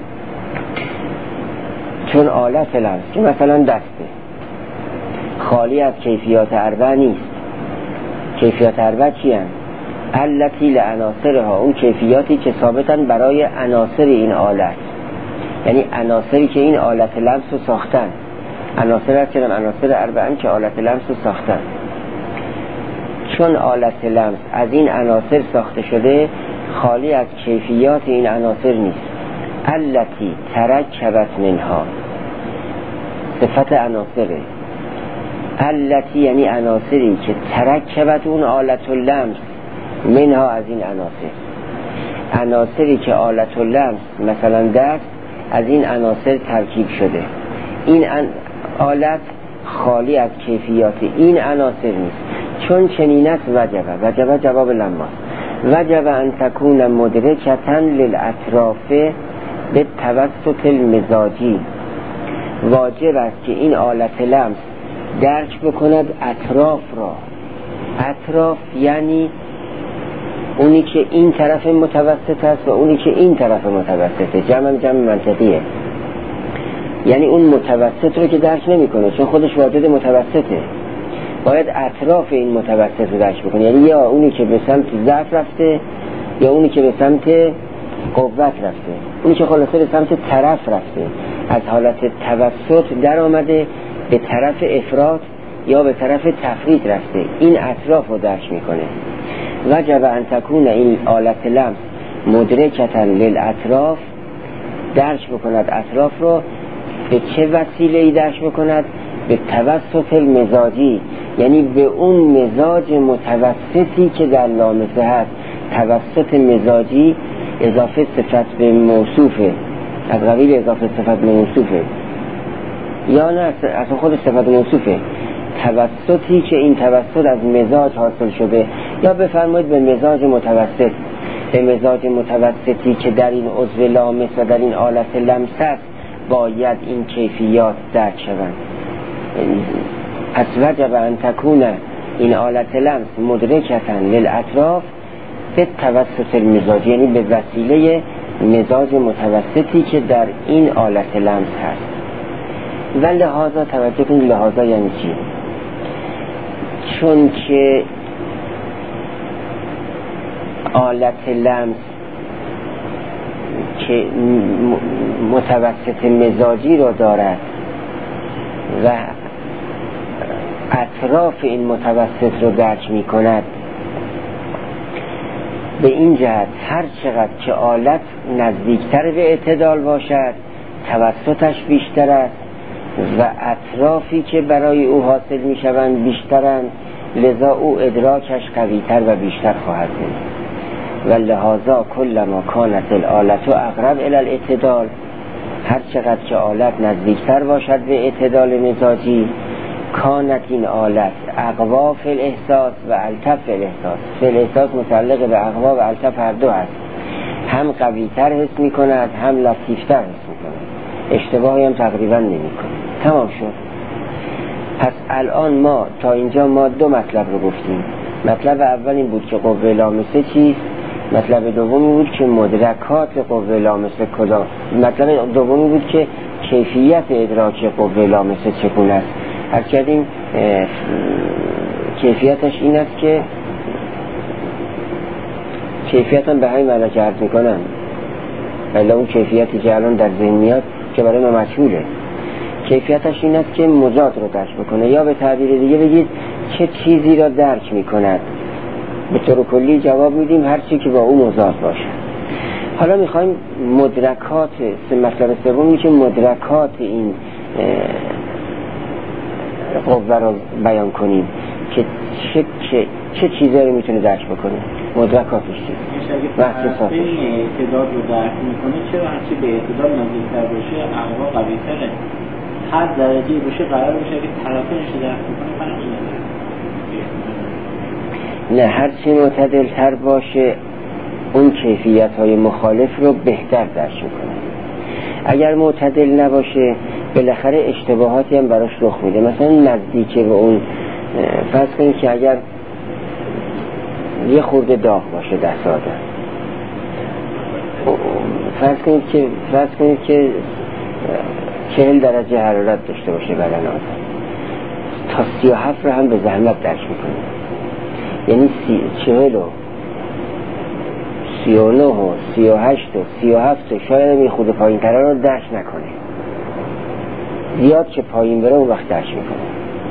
چون آلت لمس که مثلا دسته خالی از کیفیات اربع نیست. کیفیات اربع چی هست؟ التی لعناصرها، اون کیفیاتی که ثابتن برای عناصر این آلت، یعنی عناصری که این آلت لمس رو ساختن. عناصر هست که عناصر اربعن که آلت لمس رو ساختن. چون آلت لمس از این عناصر ساخته شده خالی از کیفیات این عناصر نیست. التی ترکبت منها، صفت عناصره. التی یعنی عناصری که ترکبت اون آلت لمس منها، از این عناصر. عناصری که آلت لمس مثلا دست از این عناصر ترکیب شده. این آلت خالی از کیفیات این عناصر نیست. چون چنین است وجبه، وجبه جواب لماست، وجبه ان تکون مدرکتا للاطراف به توسط المزاجی، واجب است که این آلت لمس درک بکند اطراف را. اطراف یعنی اونی که این طرف متوسط است و اونی که این طرف متوسطه، جمع جمع منطقیه. یعنی اون متوسط رو که درک نمیکنه چون خودش واجد متوسطه، باید اطراف این متوسط رو درک بکنه، یعنی یا اونی که به سمت ضعف رفته یا اونی که به سمت قوت رفته، اونی که خلاصه به سمت طرف رفته، از حالت توسط در آمده به طرف افراط یا به طرف تفرید رفته. این اطراف رو درک میکنه. وجب ان تکون این آلت لمس مدرکتا للاطراف، درک بکند اطراف رو. به چه وسیله‌ای درک بکند؟ به توسط المزاجی، یعنی به اون مزاج متوسطی که در لامسه هست. توسط مزاجی اضافه صفت به موصوفه، از قبیل اضافه صفت به موصوفه، یا نه اصلا خود صفت موصوفه. توسطی که این توسط از مزاج حاصل شده، یا بفرمایید به مزاج متوسط، به مزاج متوسطی که در این عضو لامس و در این آلت لمس است باید این کیفیات درک شوند. پس وجب ان تکون این آلت لمس مدرکتا للاطراف به توسط المزاج، یعنی به وسیله مزاج متوسطی که در این آلت لمس هست. و لحاظا توجه کنید، لحاظا یعنی چی؟ چون که آلت لمس که متوسط مزاجی رو دارد و اطراف این متوسط رو درک می کند، به این جهت هر چقدر که آلت نزدیکتر به اعتدال باشد توسطش بیشتر است و اطرافی که برای او حاصل می شوند بیشترند، لذا او ادراکش قویتر و بیشتر خواهد بود. و لحاظا کلما کانت الآلت و اقرب الی الاعتدال، هر چقدر که آلت نزدیکتر باشد به اعتدال مزاجی، کانت این آلت اقوا فی الاحساس و الطف فی الاحساس. فی الاحساس متعلق به اقوا و الطف هر دو هست، هم قویتر حس می کند هم لطیفتر حس می کند، اشتباهی هم تقریبا نمی کند. تمام شد. پس الان ما تا اینجا ما دو مطلب رو گفتیم. مطلب اول این بود که قوه لامسه چیست، مطلب دومی بود که مدرکات قوه لامسه کدام، مطلب دومی بود که کیفیت ادراک قوه لامسه چگونه است. هر کردیم کیفیتش این است که کیفیت هم به همین معنی که عرض میکنم، ولی اون کیفیتی که الان در ذهن میاد که برای ما مجهوله، کیفیتش این است که مزاد رو درک بکنه، یا به تعبیر دیگه بگید چه چیزی را درک میکند. به طور کلی جواب میدیم هر چی که با اون مزاد باشه. حالا میخوایم مدرکات، مطلب سومی که مدرکات این قوه رو بیان کنیم که چه, چه, چه چیزایی رو میتونه درک بکنه، مدرکاتش چیه؟ محسوساتش اعتدال رو درک میکنه، چرا هرچی به اعتدال نزدیکتر باشه اقوا قوی‌تره، هر درجه باشه قرار باشه که طرفینش رو درک میکنه فرقی نداره. نه، هرچی معتدل تر باشه اون کیفیت های مخالف رو بهتر درک میکنه. اگر معتدل نباشه بالاخره اشتباهاتی هم براش رخ میده. مثلا نزدیک به اون، فرض کنید که اگر یه خورده داغ باشه دست آدم، فرض کنید که فرض کنید که چهل درجه حرارت داشته باشه بدن آدم، تا سی و هفت رو هم به زحمت درک میکنه. یعنی سی چهل و سی و نه و سی و هشت و سی و هفت شاید می خود پایین تره رو درک نکنه، زیاد که پایین بره اون وقت درک میکنه.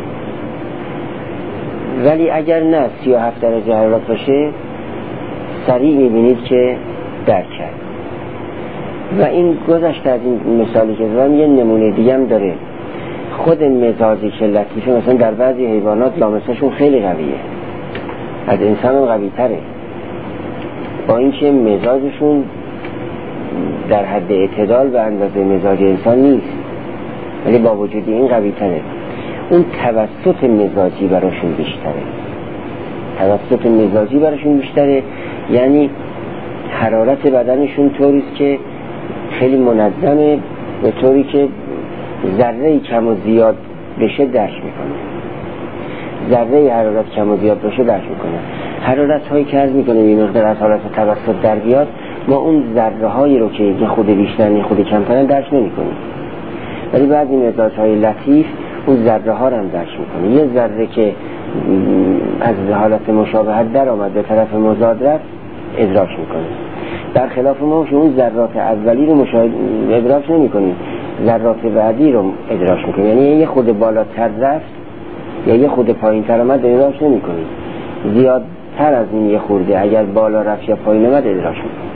ولی اگر نه سی و هفت درجه حرارت باشه سریع میبینید که درک کرد. و این گذشته از این مثالی که زدم یه نمونه دیگه هم داره. خود مزاجی که لطیفه، مثلا در بعضی حیوانات لامسهشون خیلی قویه، از انسان هم قوی تره، با اینکه مزاجشون در حد اعتدال به اندازه مزاج انسان نیست، ولی با وجود این قوی تره. اون توسط مزاجی براشون بیشتره، توسط مزاجی براشون بیشتره، یعنی حرارت بدنشون طوریست که خیلی منظمه، به طوری که ذره کم و زیاد بشه درک میکنه، ذره حرارت کم و زیاد بشه درک میکنه. حرارت هایی که عرض میکنه این مقدار از حالت توسط در بیاد، ما اون ذره هایی رو که یه خود بیشتر یه خود کمتر درک نمیکنیم، ولی بعضی مزاج های لطیف اون ذره ها رو هم درک میکنه. یه ذره که از حالت مشابهت در آمد به طرف مضاد رفت ادراک میکنه، در خلاف ما که اون ذرات اولی رو مشاهده ادراک نمیکنیم، ذرات بعدی رو ادراک میکنیم. یعنی یه خود بالاتر رفت یا یه خود پایین تر آمد ادراک نمیکنیم، زیادتر از این یه خورده اگر بالا رفت یا پایین آمد ادراک میکنیم.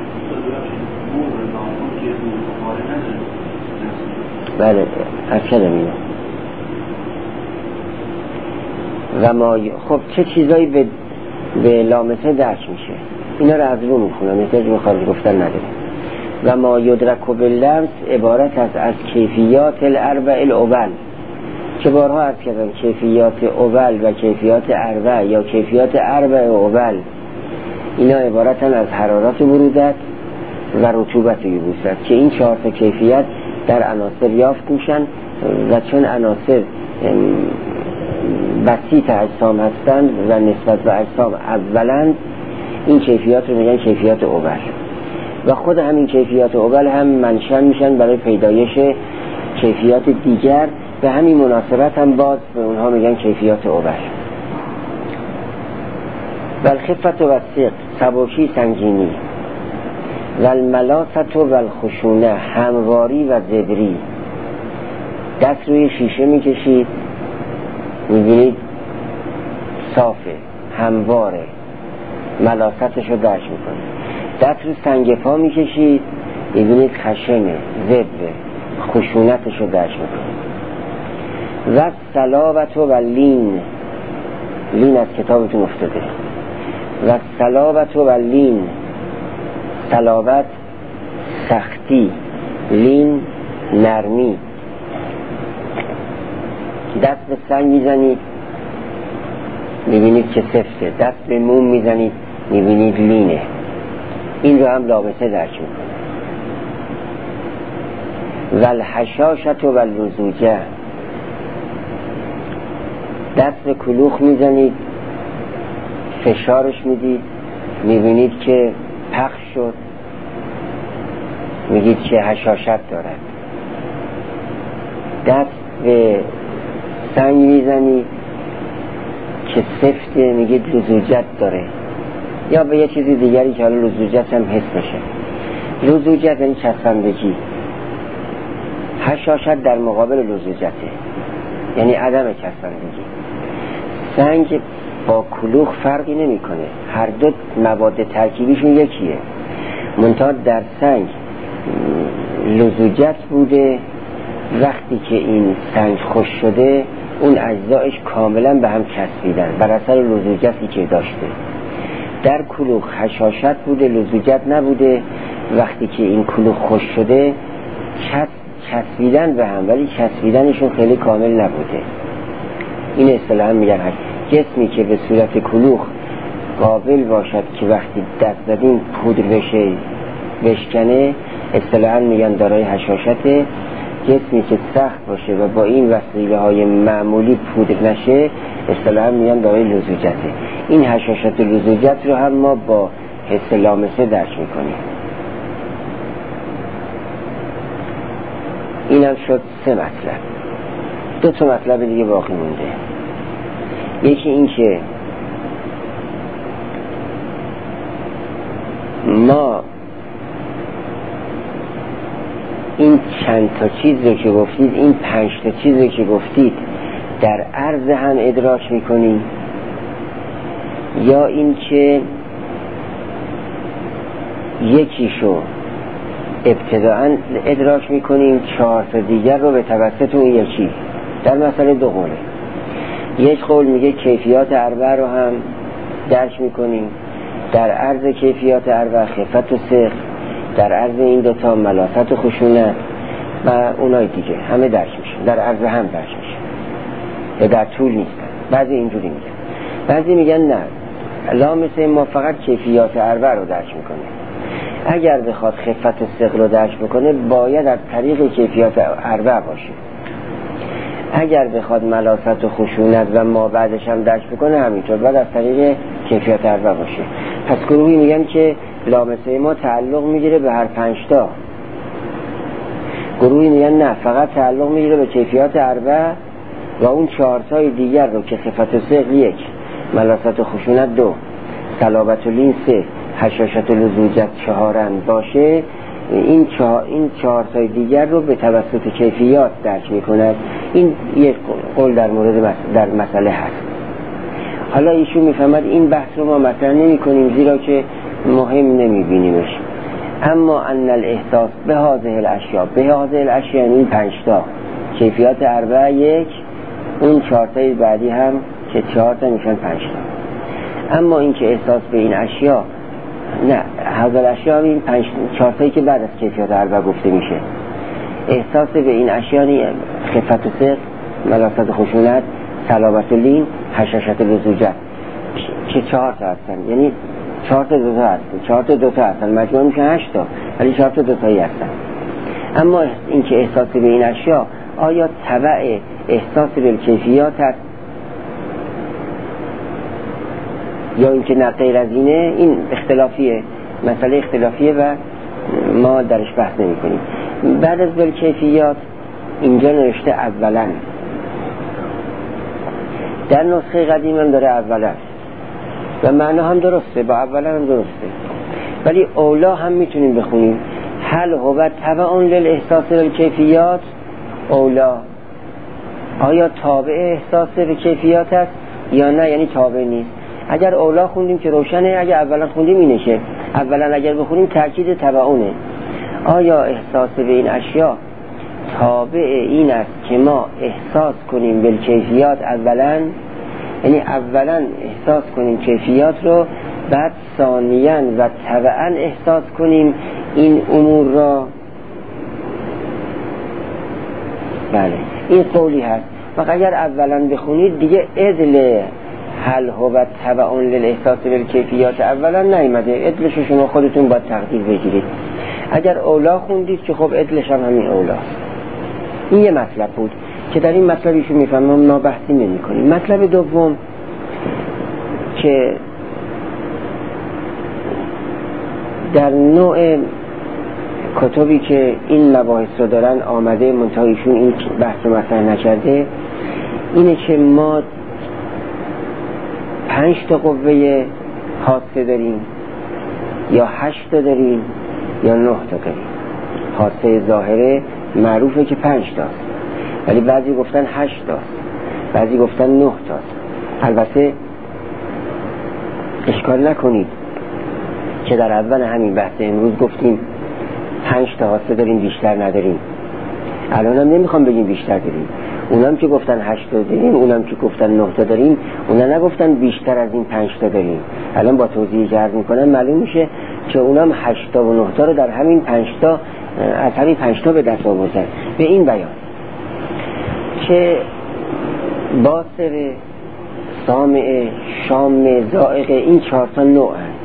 بله اصلا اینه. و ما خب چه چیزایی به به لامسه درک میشه، اینا رو از رو میخونم، احتیاج به خارج گفتن نداره. و ما یدرک باللمس عبارت است از کیفیات الاربع الاول، که بارها عرض کردم کیفیات اول و کیفیات اربع یا کیفیات اربع اول اینا عبارتن از حرارت برودت و رطوبت یبوست، که این چهار تا کیفیت در عناصر یافت میشن و چون عناصر بسیط اجسام هستند و نسبت به اجسام اولند، این کیفیات رو میگن کیفیات اول. و خود همین کیفیات اول هم منشأ میشن برای پیدایش کیفیات دیگر، به همین مناسبت هم باز به اونها میگن کیفیات اول. و الخفت و الثقل، سبکی سنگینی، و الملاست و الخشونه، همواری و زبری. دست روی شیشه میکشید میبینید صافه، همواره، ملاستش رو درک میکنید. دست رو سنگ پا میکشید میبینید خشنه، زبره، خشونتش رو درک میکنید. و صلابت و لین، لین از کتابتون افتاده. و صلابت و لین، صلابت سختی، لین نرمی. دست به سنگ میزنید میبینید که سفته، دست به موم میزنید میبینید لینه. این رو هم لامسه درک میکنه. و الحشاشت و اللزوجه، دست به کلوخ میزنید فشارش میدید میبینید که پخش شد، میگید که حشاشت دارد. دست به سنگ میزنید که سفته میگید لزوجت داره، یا به یه چیزی دیگری که حالا لزوجت هم حس بشه. لزوجت یعنی چسبندگی، حشاشت در مقابل لزوجته یعنی عدم چسبندگی. سنگ با کلوخ فرقی نمیکنه، هر دو مواد ترکیبیشون یکیه، منتها در سنگ لزوجت بوده، وقتی که این سنگ خوش شده اون اجزایش کاملا به هم چسبیدن بر اثر لزوجتی که داشته. در کلوخ حشاشت بوده، لزوجت نبوده، وقتی که این کلوخ خوش شده چسب چسبیدن به هم، ولی چسبیدنشون خیلی کامل نبوده. این اصطلاحاً میگن جسمی که به صورت کلوخ قابل باشد که وقتی دست زدیم پودر بشه بشکنه، اصطلاحاً میگن دارای حشاشته. جسمی که سخت باشه و با این وسیله های معمولی پودر نشه، اصطلاحاً میگن دارای لزوجته. این حشاشت و لزوجت رو هم ما با حس لامسه درک میکنیم. اینم شد سه مطلب. دو تا مطلب دیگه باقی مونده. یکی این که ما این چند تا چیز رو که گفتید، این پنج تا چیز رو که گفتید در عرض هم ادراک میکنیم، یا این که یکیشو ابتداءً ادراک میکنیم، چهار تا دیگر رو به توسط اون یکی. در مسئله دو قوله. یک قول میگه کیفیات اربع رو هم درک میکنیم، در عرض کیفیات اربع خفت و ثقل، در عرض این دوتا ملاست و خشونت و اونای دیگه همه درک میشن، در عرض هم درک میشن یا در طول نیستن. بعضی اینجوری میگن، بعضی میگن نه، لامسه ما فقط کیفیات اربع رو درک میکنه. اگر بخواد خفت و ثقل رو درک بکنه باید از طریق کیفیات اربع باشه. اگر بخواد ملاست و خشونت و ما بعدش هم درک بکنه همینطور باید از طریق کیفیات اربع باشه. پس گروهی میگن که لامسه ما تعلق میگیره به هر پنجتا، گروهی میگن نه، فقط تعلق میگیره به کیفیات اربع و اون چهارتای دیگر رو که خفت و ثقل یک، ملاست و خشونت دو، صلابت و لین سه، حشاشت و لزوجت چهارند باشه، این چهار این چهار تای دیگر رو به توسط کیفیات درک میکند. این یک قول در مورد مس... در مسئله هست. حالا ایشون میفهمد این بحث رو ما مطرح نمی کنیم زیرا که مهم نمیبینیمش. اما ان الاحساس به هذه الاشیاء، به هذه الاشیاء این پنج تا کیفیات اربع یک، اون چهار تای بعدی هم که چهار تا میشن پنج تا. اما این که احساس به این اشیاء، نه، هذه الاشیاء این پنج چهار تایی که بعد از کیفیات اربع گفته میشه، احساس به این اشیاء خفت و ثقل، ملاست و خشونت، صلابت و لین، حشاشت و لزوجت که چهار تا هستن، یعنی چهار تا دو تا هستن، چهار تا دو تا هستن، مجموع میشه هشت تا، ولی چهار تا دو تایی هستن. اما این که احساس به این اشیاء آیا تبع احساس به کیفیات هست یا اینکه نه غیر از اینه، این اختلافیه، مسئله اختلافیه و ما درش بحث نمی کنیم. بعد از بالکیفیات اینجا نوشته اولا، در نسخه قدیم هم داره اولا و معنی هم درسته، با اولا هم درسته، ولی اولا هم میتونیم بخونیم هل هو تبع للاحساس بالکیفیات اولا، آیا تابع احساس به کیفیات است یا نه، یعنی تابع نیست. اگر اولا خوندیم که روشنه، اگر اولا خوندیم اینه که اولا اگر بخونیم تاکید تبعونه. آیا احساس به این اشیاء تابع این است که ما احساس کنیم بالکیفیات اولا، یعنی اولا احساس کنیم کیفیات رو، بعد ثانیاً و تبعاً احساس کنیم این امور را. بله این قولی هست. و اگر اولا بخونید دیگه ادل هل هو تبع للاحساس بالکیفیات اولا نیامده، ادلش شما خودتون باید تقدیر بگیرید. اگر اولا خوندید که خب ادلش هم همین اولاست. این یه مطلب بود که در این مطلب ایشون میفهمم نابحثی نمی کنیم. مطلب دوم که در نوع کتبی که این مباحث رو دارن آمده منتها ایشون این بحث رو مطرح نکرده، اینه که ما پنج تا قوه حاسه داریم یا هشت تا داریم یا نه تا داریم. حاسه ظاهره معروفه که پنج تاست، ولی بعضی گفتن هشت تاست، بعضی گفتن نه تاست. البته اشکال نکنید که در اول همین بحث امروز گفتیم پنج تا حاسه داریم بیشتر نداریم. الان هم نمیخوام بگیم بیشتر داریم، اونم که گفتن هشت تا داریم، اونم که گفتن نه تا داریم، اونا نگفتن بیشتر از این پنج تا داریم. الان با توضیحی که عرض میکنم معلوم میشه که اونم هشت تا و نه تا رو در همین پنج تا از همین پنج تا به دست آوردن. به این بیان که باصر، سامع، شام، ذائق، این چهار تا نوع هست.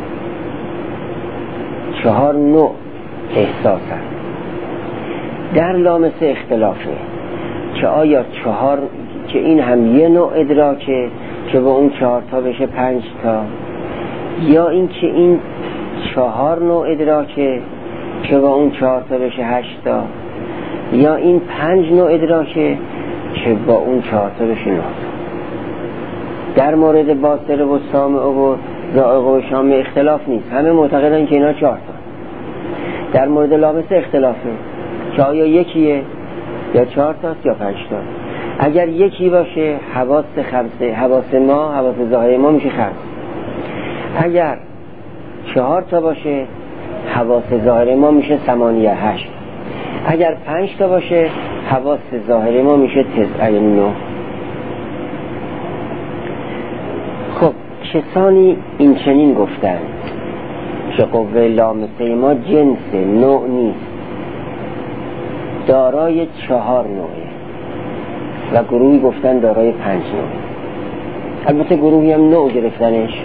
چهار نوع احساس هست. در لامسه اختلافه که آیا چهار که این هم یه نوع ادراکه که با اون چهار تا بشه پنج تا، یا این که این چهار نوع ادراکه که با اون چهار تا بشه هشت تا، یا این پنج نوع ادراکه که با اون چهار تا بشه نه تا. در مورد باصر و سامع و ذائق و شام اختلاف نیست، همه معتقدن که اینا چهار تا. در مورد لامسه اختلافه که آیا یکیه یا چهار تاست یا پنج تا. اگر یکی باشه حواس خمسه، حواس ما، حواس ظاهر ما میشه خمس. اگر چهار تا باشه حواس ظاهر ما میشه ثمانیه، هشت. اگر پنج تا باشه حواس ظاهر ما میشه تسعه، نه. خب کسانی این چنین گفتن که قوه لامسه ما جنس نوع نیست، دارای چهار نوعه، و گروهی گفتن دارای پنج نوعه. البته گروهی هم نوع گرفتنش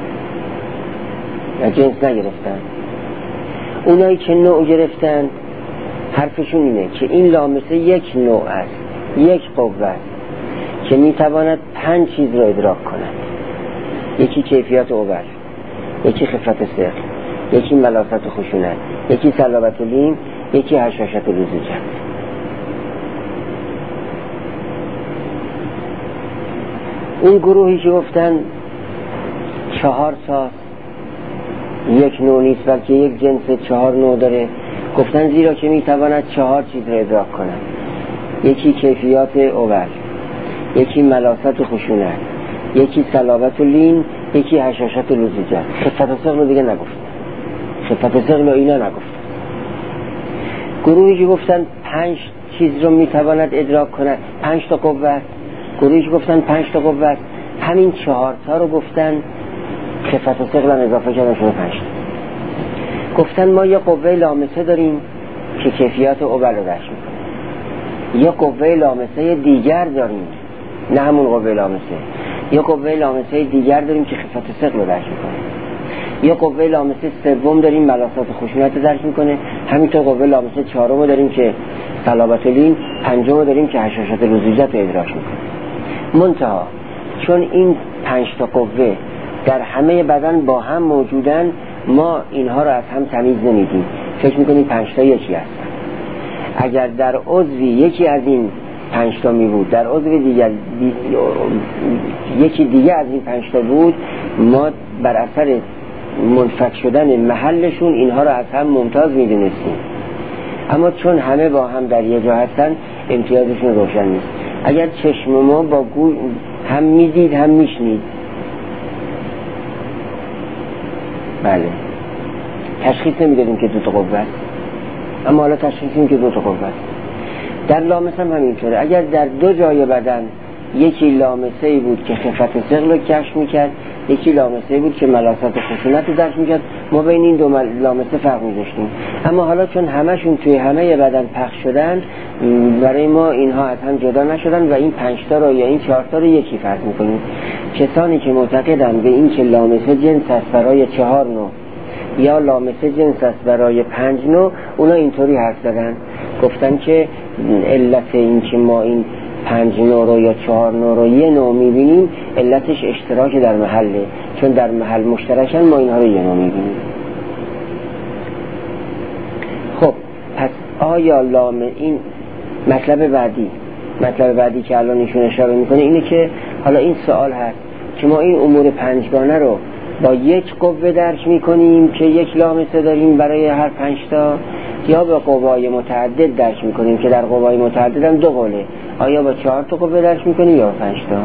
یا جنس نگرفتن. اونایی که نوع گرفتن حرفشون اینه که این لامسه یک نوع است، یک قوه است که میتواند پنج چیز را ادراک کند. یکی کیفیات اوبر، یکی خفت ثقل، یکی ملاست و خشونت، یکی صلابت لین، یکی هشاشت و لزوجت. اون گروهی که گفتن چهار تاست، یک نوع نیست بلکه یک جنس چهار نوع داره، گفتن زیرا که میتواند چهار چیز را ادراک کند. یکی کیفیات اوبر، یکی ملاست و خشونت، یکی صلابت و لین، یکی هشاشت و لزوجت. خفت و ثقل رو دیگه نگفتن، خفت و ثقل رو اینا نگفتن. گروهی که گفتن پنج چیز رو میتواند ادراک کند، پنج تا قوه است. گروهی که گفتن پنج تا قوه است، همین چهار تا رو گفتن خفت و ثقل اضافه کردن شده پنج تا. گفتن ما یه قوه لامسه داریم که کیفیات اوبر رو درک میکنه، یه قوه لامسه دیگر داریم، نه همون قوه لامسه، یه قوه لامسه دیگر داریم که خفت و ثقل رو درک میکنه، یه قوه لامسه سوم داریم ملاست و خشونت رو درک میکنه، همینطور قوه لامسه چهارم رو داریم که صلابت لین، پنجم رو داریم که هشاشت لزوجت رو ادراک میکنه. منتها چون این پنج تا قوه در همه بدن با هم موجودن، ما اینها رو از هم تمیز نمیدیم. فکر میکنیم پنج تا یکی هستن. اگر در عضوی یکی از این پنج تا می بود، در عضو دیگر دی... یکی دیگه از این پنج تا بود، ما بر اثر منفک شدن محلشون اینها را از هم ممتاز می دونستیم. اما چون همه با هم در یه جا هستن امتیازشون روشن نیست. اگر چشم ما با گوش هم میدید هم میشنید، بله تشخیص نمیدادیم که دو تا قوه است، اما حالا تشخیص میدیم که دو تا قوه است. در لامس هم همینطوره. اگر در دو جای بدن یکی لامسه‌ای بود که خفت ثقل رو کشف میکرد، یکی لامسه‌ای بود که ملاست و خشونت رو درک میکرد، ما بین این دو لامسه فرق میذاشتیم. اما حالا چون همشون توی همه بدن پخش شدن، برای ما اینها از هم جدا نشدن و این پنج تا رو یا این چهار تا رو یکی فرض میکنیم. کسانی که معتقدن به این که لامسه جنس است برای چهار نوع یا لامسه جنس است برای پنج نوع، اونا اینطوری حرف زدن، گفتن که علت این که ما این پنج نوع رو یا چهار نوع رو یه نوع میبینیم علتش اشتراک در محله، چون در محل مشترکن ما اینها رو یه نوع میبینیم. خب پس آیا لام این مطلب بعدی مطلب بعدی که الان ایشون اشاره میکنه اینه که حالا این سوال هست که ما این امور پنجگانه رو با یک قوه درک میکنیم که یک لامسه داریم برای هر پنج تا، یا به قوای متعدد درک میکنیم که در قوای متعدد هم دو قوله، آیا با چهار تا قوه درک میکنیم یا پنج تا؟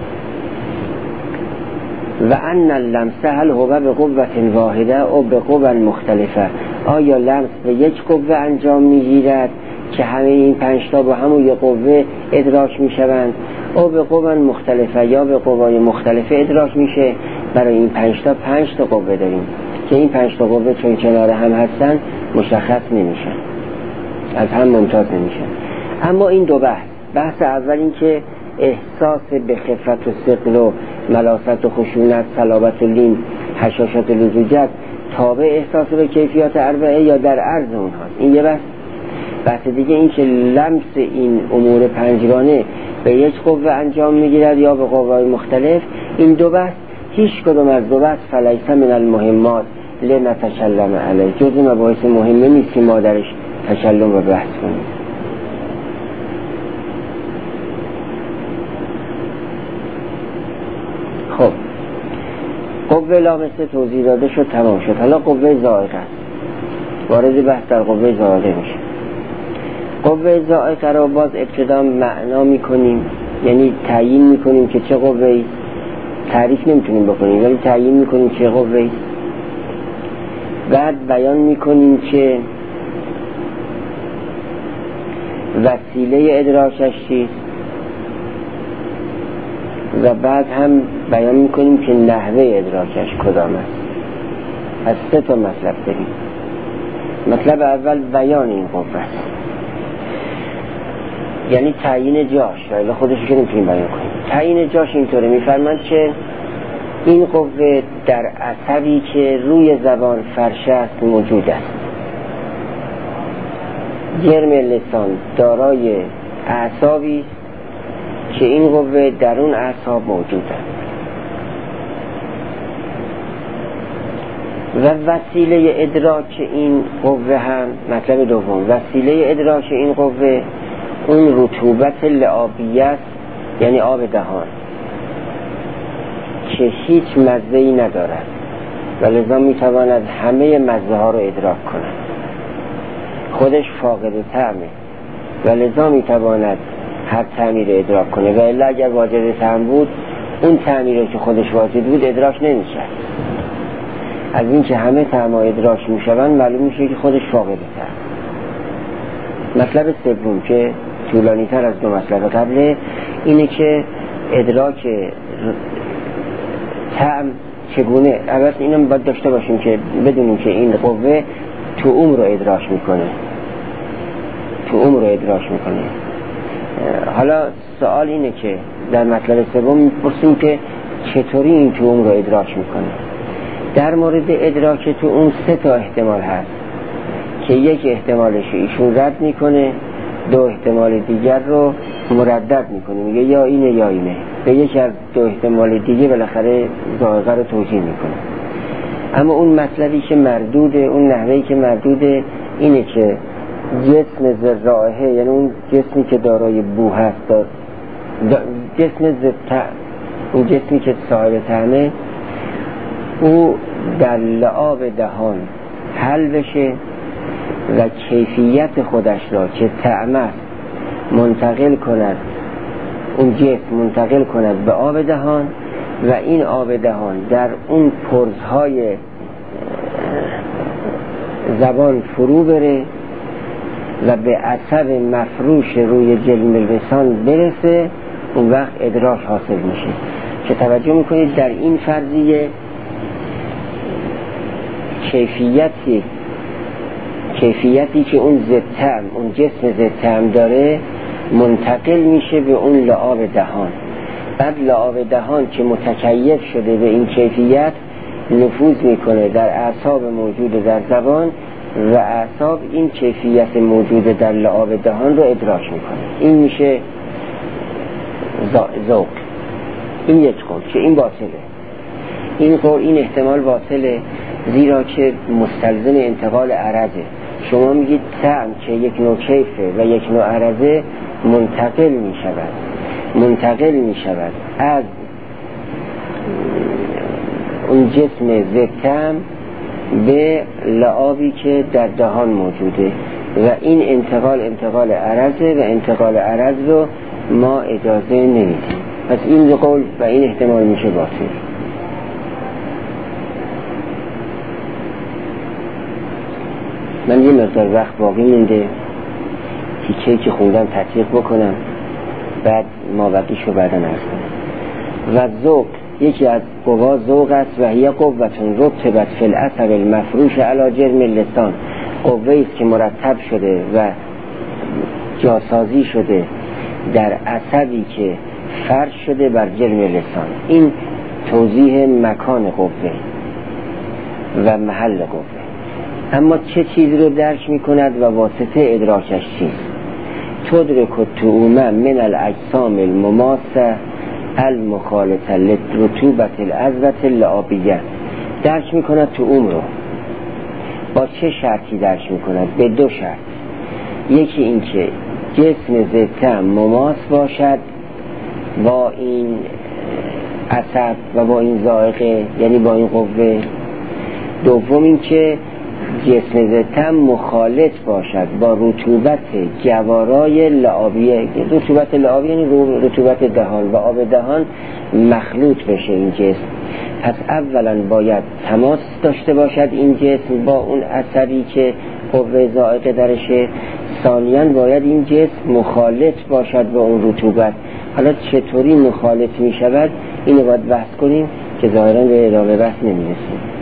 و ان اللمسه هل هو به قوة واحده او به قوة مختلفه، آیا لمس به یک قوه انجام میگیرد که همه این پنج تا با همون یک قوه ادراک میشوند، او به قوة مختلفه یا به قوای مختلفه ادراک میشه. برای این پنج تا پنج تا قوه داریم که این پنج تا قوه چون کنار هم هستن مشخص نمیشن، از هم ممتاز نمیشن. اما این دو بحث، بحث اول این که احساس به خفت و ثقل و ملاست و خشونت، صلابت و لین، هشاشت و لزوجت تابع احساس به کیفیات اربعه یا در عرض اونهاست، این یه بحث. بحث دیگه این که لمس این امور پنجگانه به یک قوه انجام میگیرد یا به قوای مختلف، این دو بحث هیچ کدوم از دو بحث فلیس من المهمات لنتکلم علیه، جزء مباحث مهمه نیست که ما درش تکلم و بحث کنیم. خب قوه لامسه توضیح داده شد، تمام شد. حالا قوه زائقه است، وارد بحث در قوه زائقه میشه. قوه زائقه رو باز ابتدا معنا میکنیم، یعنی تعیین میکنیم که چه قوه، تعریف نمیتونیم بکنیم ولی تعیین میکنیم چه قوه، بعد بیان میکنیم که وسیله ادراکش چیست و بعد هم بیان میکنیم که نحوه ادراکش کدام است. از سه تا مطلب داریم. مطلب اول بیان این قوه است، یعنی تعیین جاش، ولی خودش که نمیتونیم بیان کنیم. تعیین جاش اینطوره، میفرمند که این قوه در عصبی که روی زبان فرشه است موجود است. جرم لسان دارای اعصابی که این قوه در اون اعصاب موجود است و وسیله ادراک این قوه هم مطلب دوم، وسیله ادراک این قوه اون رطوبت لعابیه است، یعنی آب دهان که هیچ مزه‌ای ندارد و لذا میتواند همه مزه ها رو ادراک کند. خودش فاقد طعمه و لذا میتواند هر طعمی رو ادراک کنه، و الا اگر واجد طعم بود اون طعمی رو که خودش واجد بود ادراک نمیشه. از این که همه طعم‌ها ادراک میشوند معلوم میشه که خودش فاقد طعم. مطلب سوم که طولانی تر از دو مطلب قبله اینه که ادراک طعم چگونه. البته اینم باید داشته باشیم که بدونیم که این قوه تو عمر رو ادراک میکنه، تو عمر رو ادراک میکنه. حالا سوال اینه که در مطلب سوم میپرسیم که چطوری این تو عمر رو ادراک میکنه. در مورد ادراک تو اون سه تا احتمال هست که یک احتمالش ایشون رد میکنه، دو احتمال دیگر رو مردد میکنه، میگه یا اینه یا اینه. به یک از دو احتمال دیگه بالاخره ذائقه رو توجیه میکنه. اما اون مطلبی که مردوده، اون نحوهی که مردوده اینه که جسم ذرائه، یعنی اون جسمی که دارای بو هست، دار جسم ذرائه، اون جسمی که صاحب طعمه، او در لعاب دهان حل بشه و کیفیت خودش را که طعم است منتقل کند، اون جسم منتقل کند به آب دهان و این آب دهان در اون پرزهای زبان فرو بره و به عصب مفروش روی جلم لسان برسه، اون وقت ادراک حاصل میشه. که توجه میکنید در این فرضیه کیفیتی کیفیتی که اون ضدطعم، اون جسم ضدطعم داره منتقل میشه به اون لعاب دهان. بعد لعاب دهان که متکیف شده به این کیفیت نفوذ میکنه در اعصاب موجود در زبان و اعصاب این کیفیت موجود در لعاب دهان رو ادراک میکنه. این میشه ذوق. این یک قول که این باطله. این قول، این احتمال باطله، زیرا که مستلزم انتقال عرضه. شما میگید طعم که یک نوع کیفه و یک نوع عرضه منتقل میشود منتقل میشود از اون جسم ضدطعم به لعابی که در دهان موجوده و این انتقال انتقال عرضه و انتقال عرض رو ما اجازه نمیدیم. پس این قول و این احتمال میشه باطل. من یه مقدار وقت باقی مونده، تیکه‌ای که خوندم تطبیق بکنم، بعد ما بقیشو بعدا عرض کنم. و ذوق یکی از قوا ذوق است و هی قوتون رتبت فی العصب المفروش علی جرم لسان. قوه‌ای است که مرتب شده و جاسازی شده در عصبی که فرش شده بر جرم لسان. این توضیح مکان قوه و محل قوه. اما چه چیزی رو درک میکند و واسطه ادراکش چیست؟ تدرک الطعوم من الاجسام المماسه المخالطه لرطوبة العذبة اللعابیه. درک میکند طعوم رو. با چه شرطی درک میکند؟ به دو شرط. یکی این که جسم ضدطعم مماس باشد با این عصب و با این ذائقه، یعنی با این قوه. دوم این که جسم ضدطعم مخالط باشد با رطوبت جوارای لعابیه. رطوبت لعابیه یعنی رطوبت دهان و آب دهان مخلوط بشه این جسم. پس اولا باید تماس داشته باشد این جسم با اون عصبی که قوه ذائقه درشه. ثانیاً باید این جسم مخالط باشد با اون رطوبت. حالا چطوری مخالط می شود اینو باید بحث کنیم که ظاهراً به ادامه بحث نمی رسیم.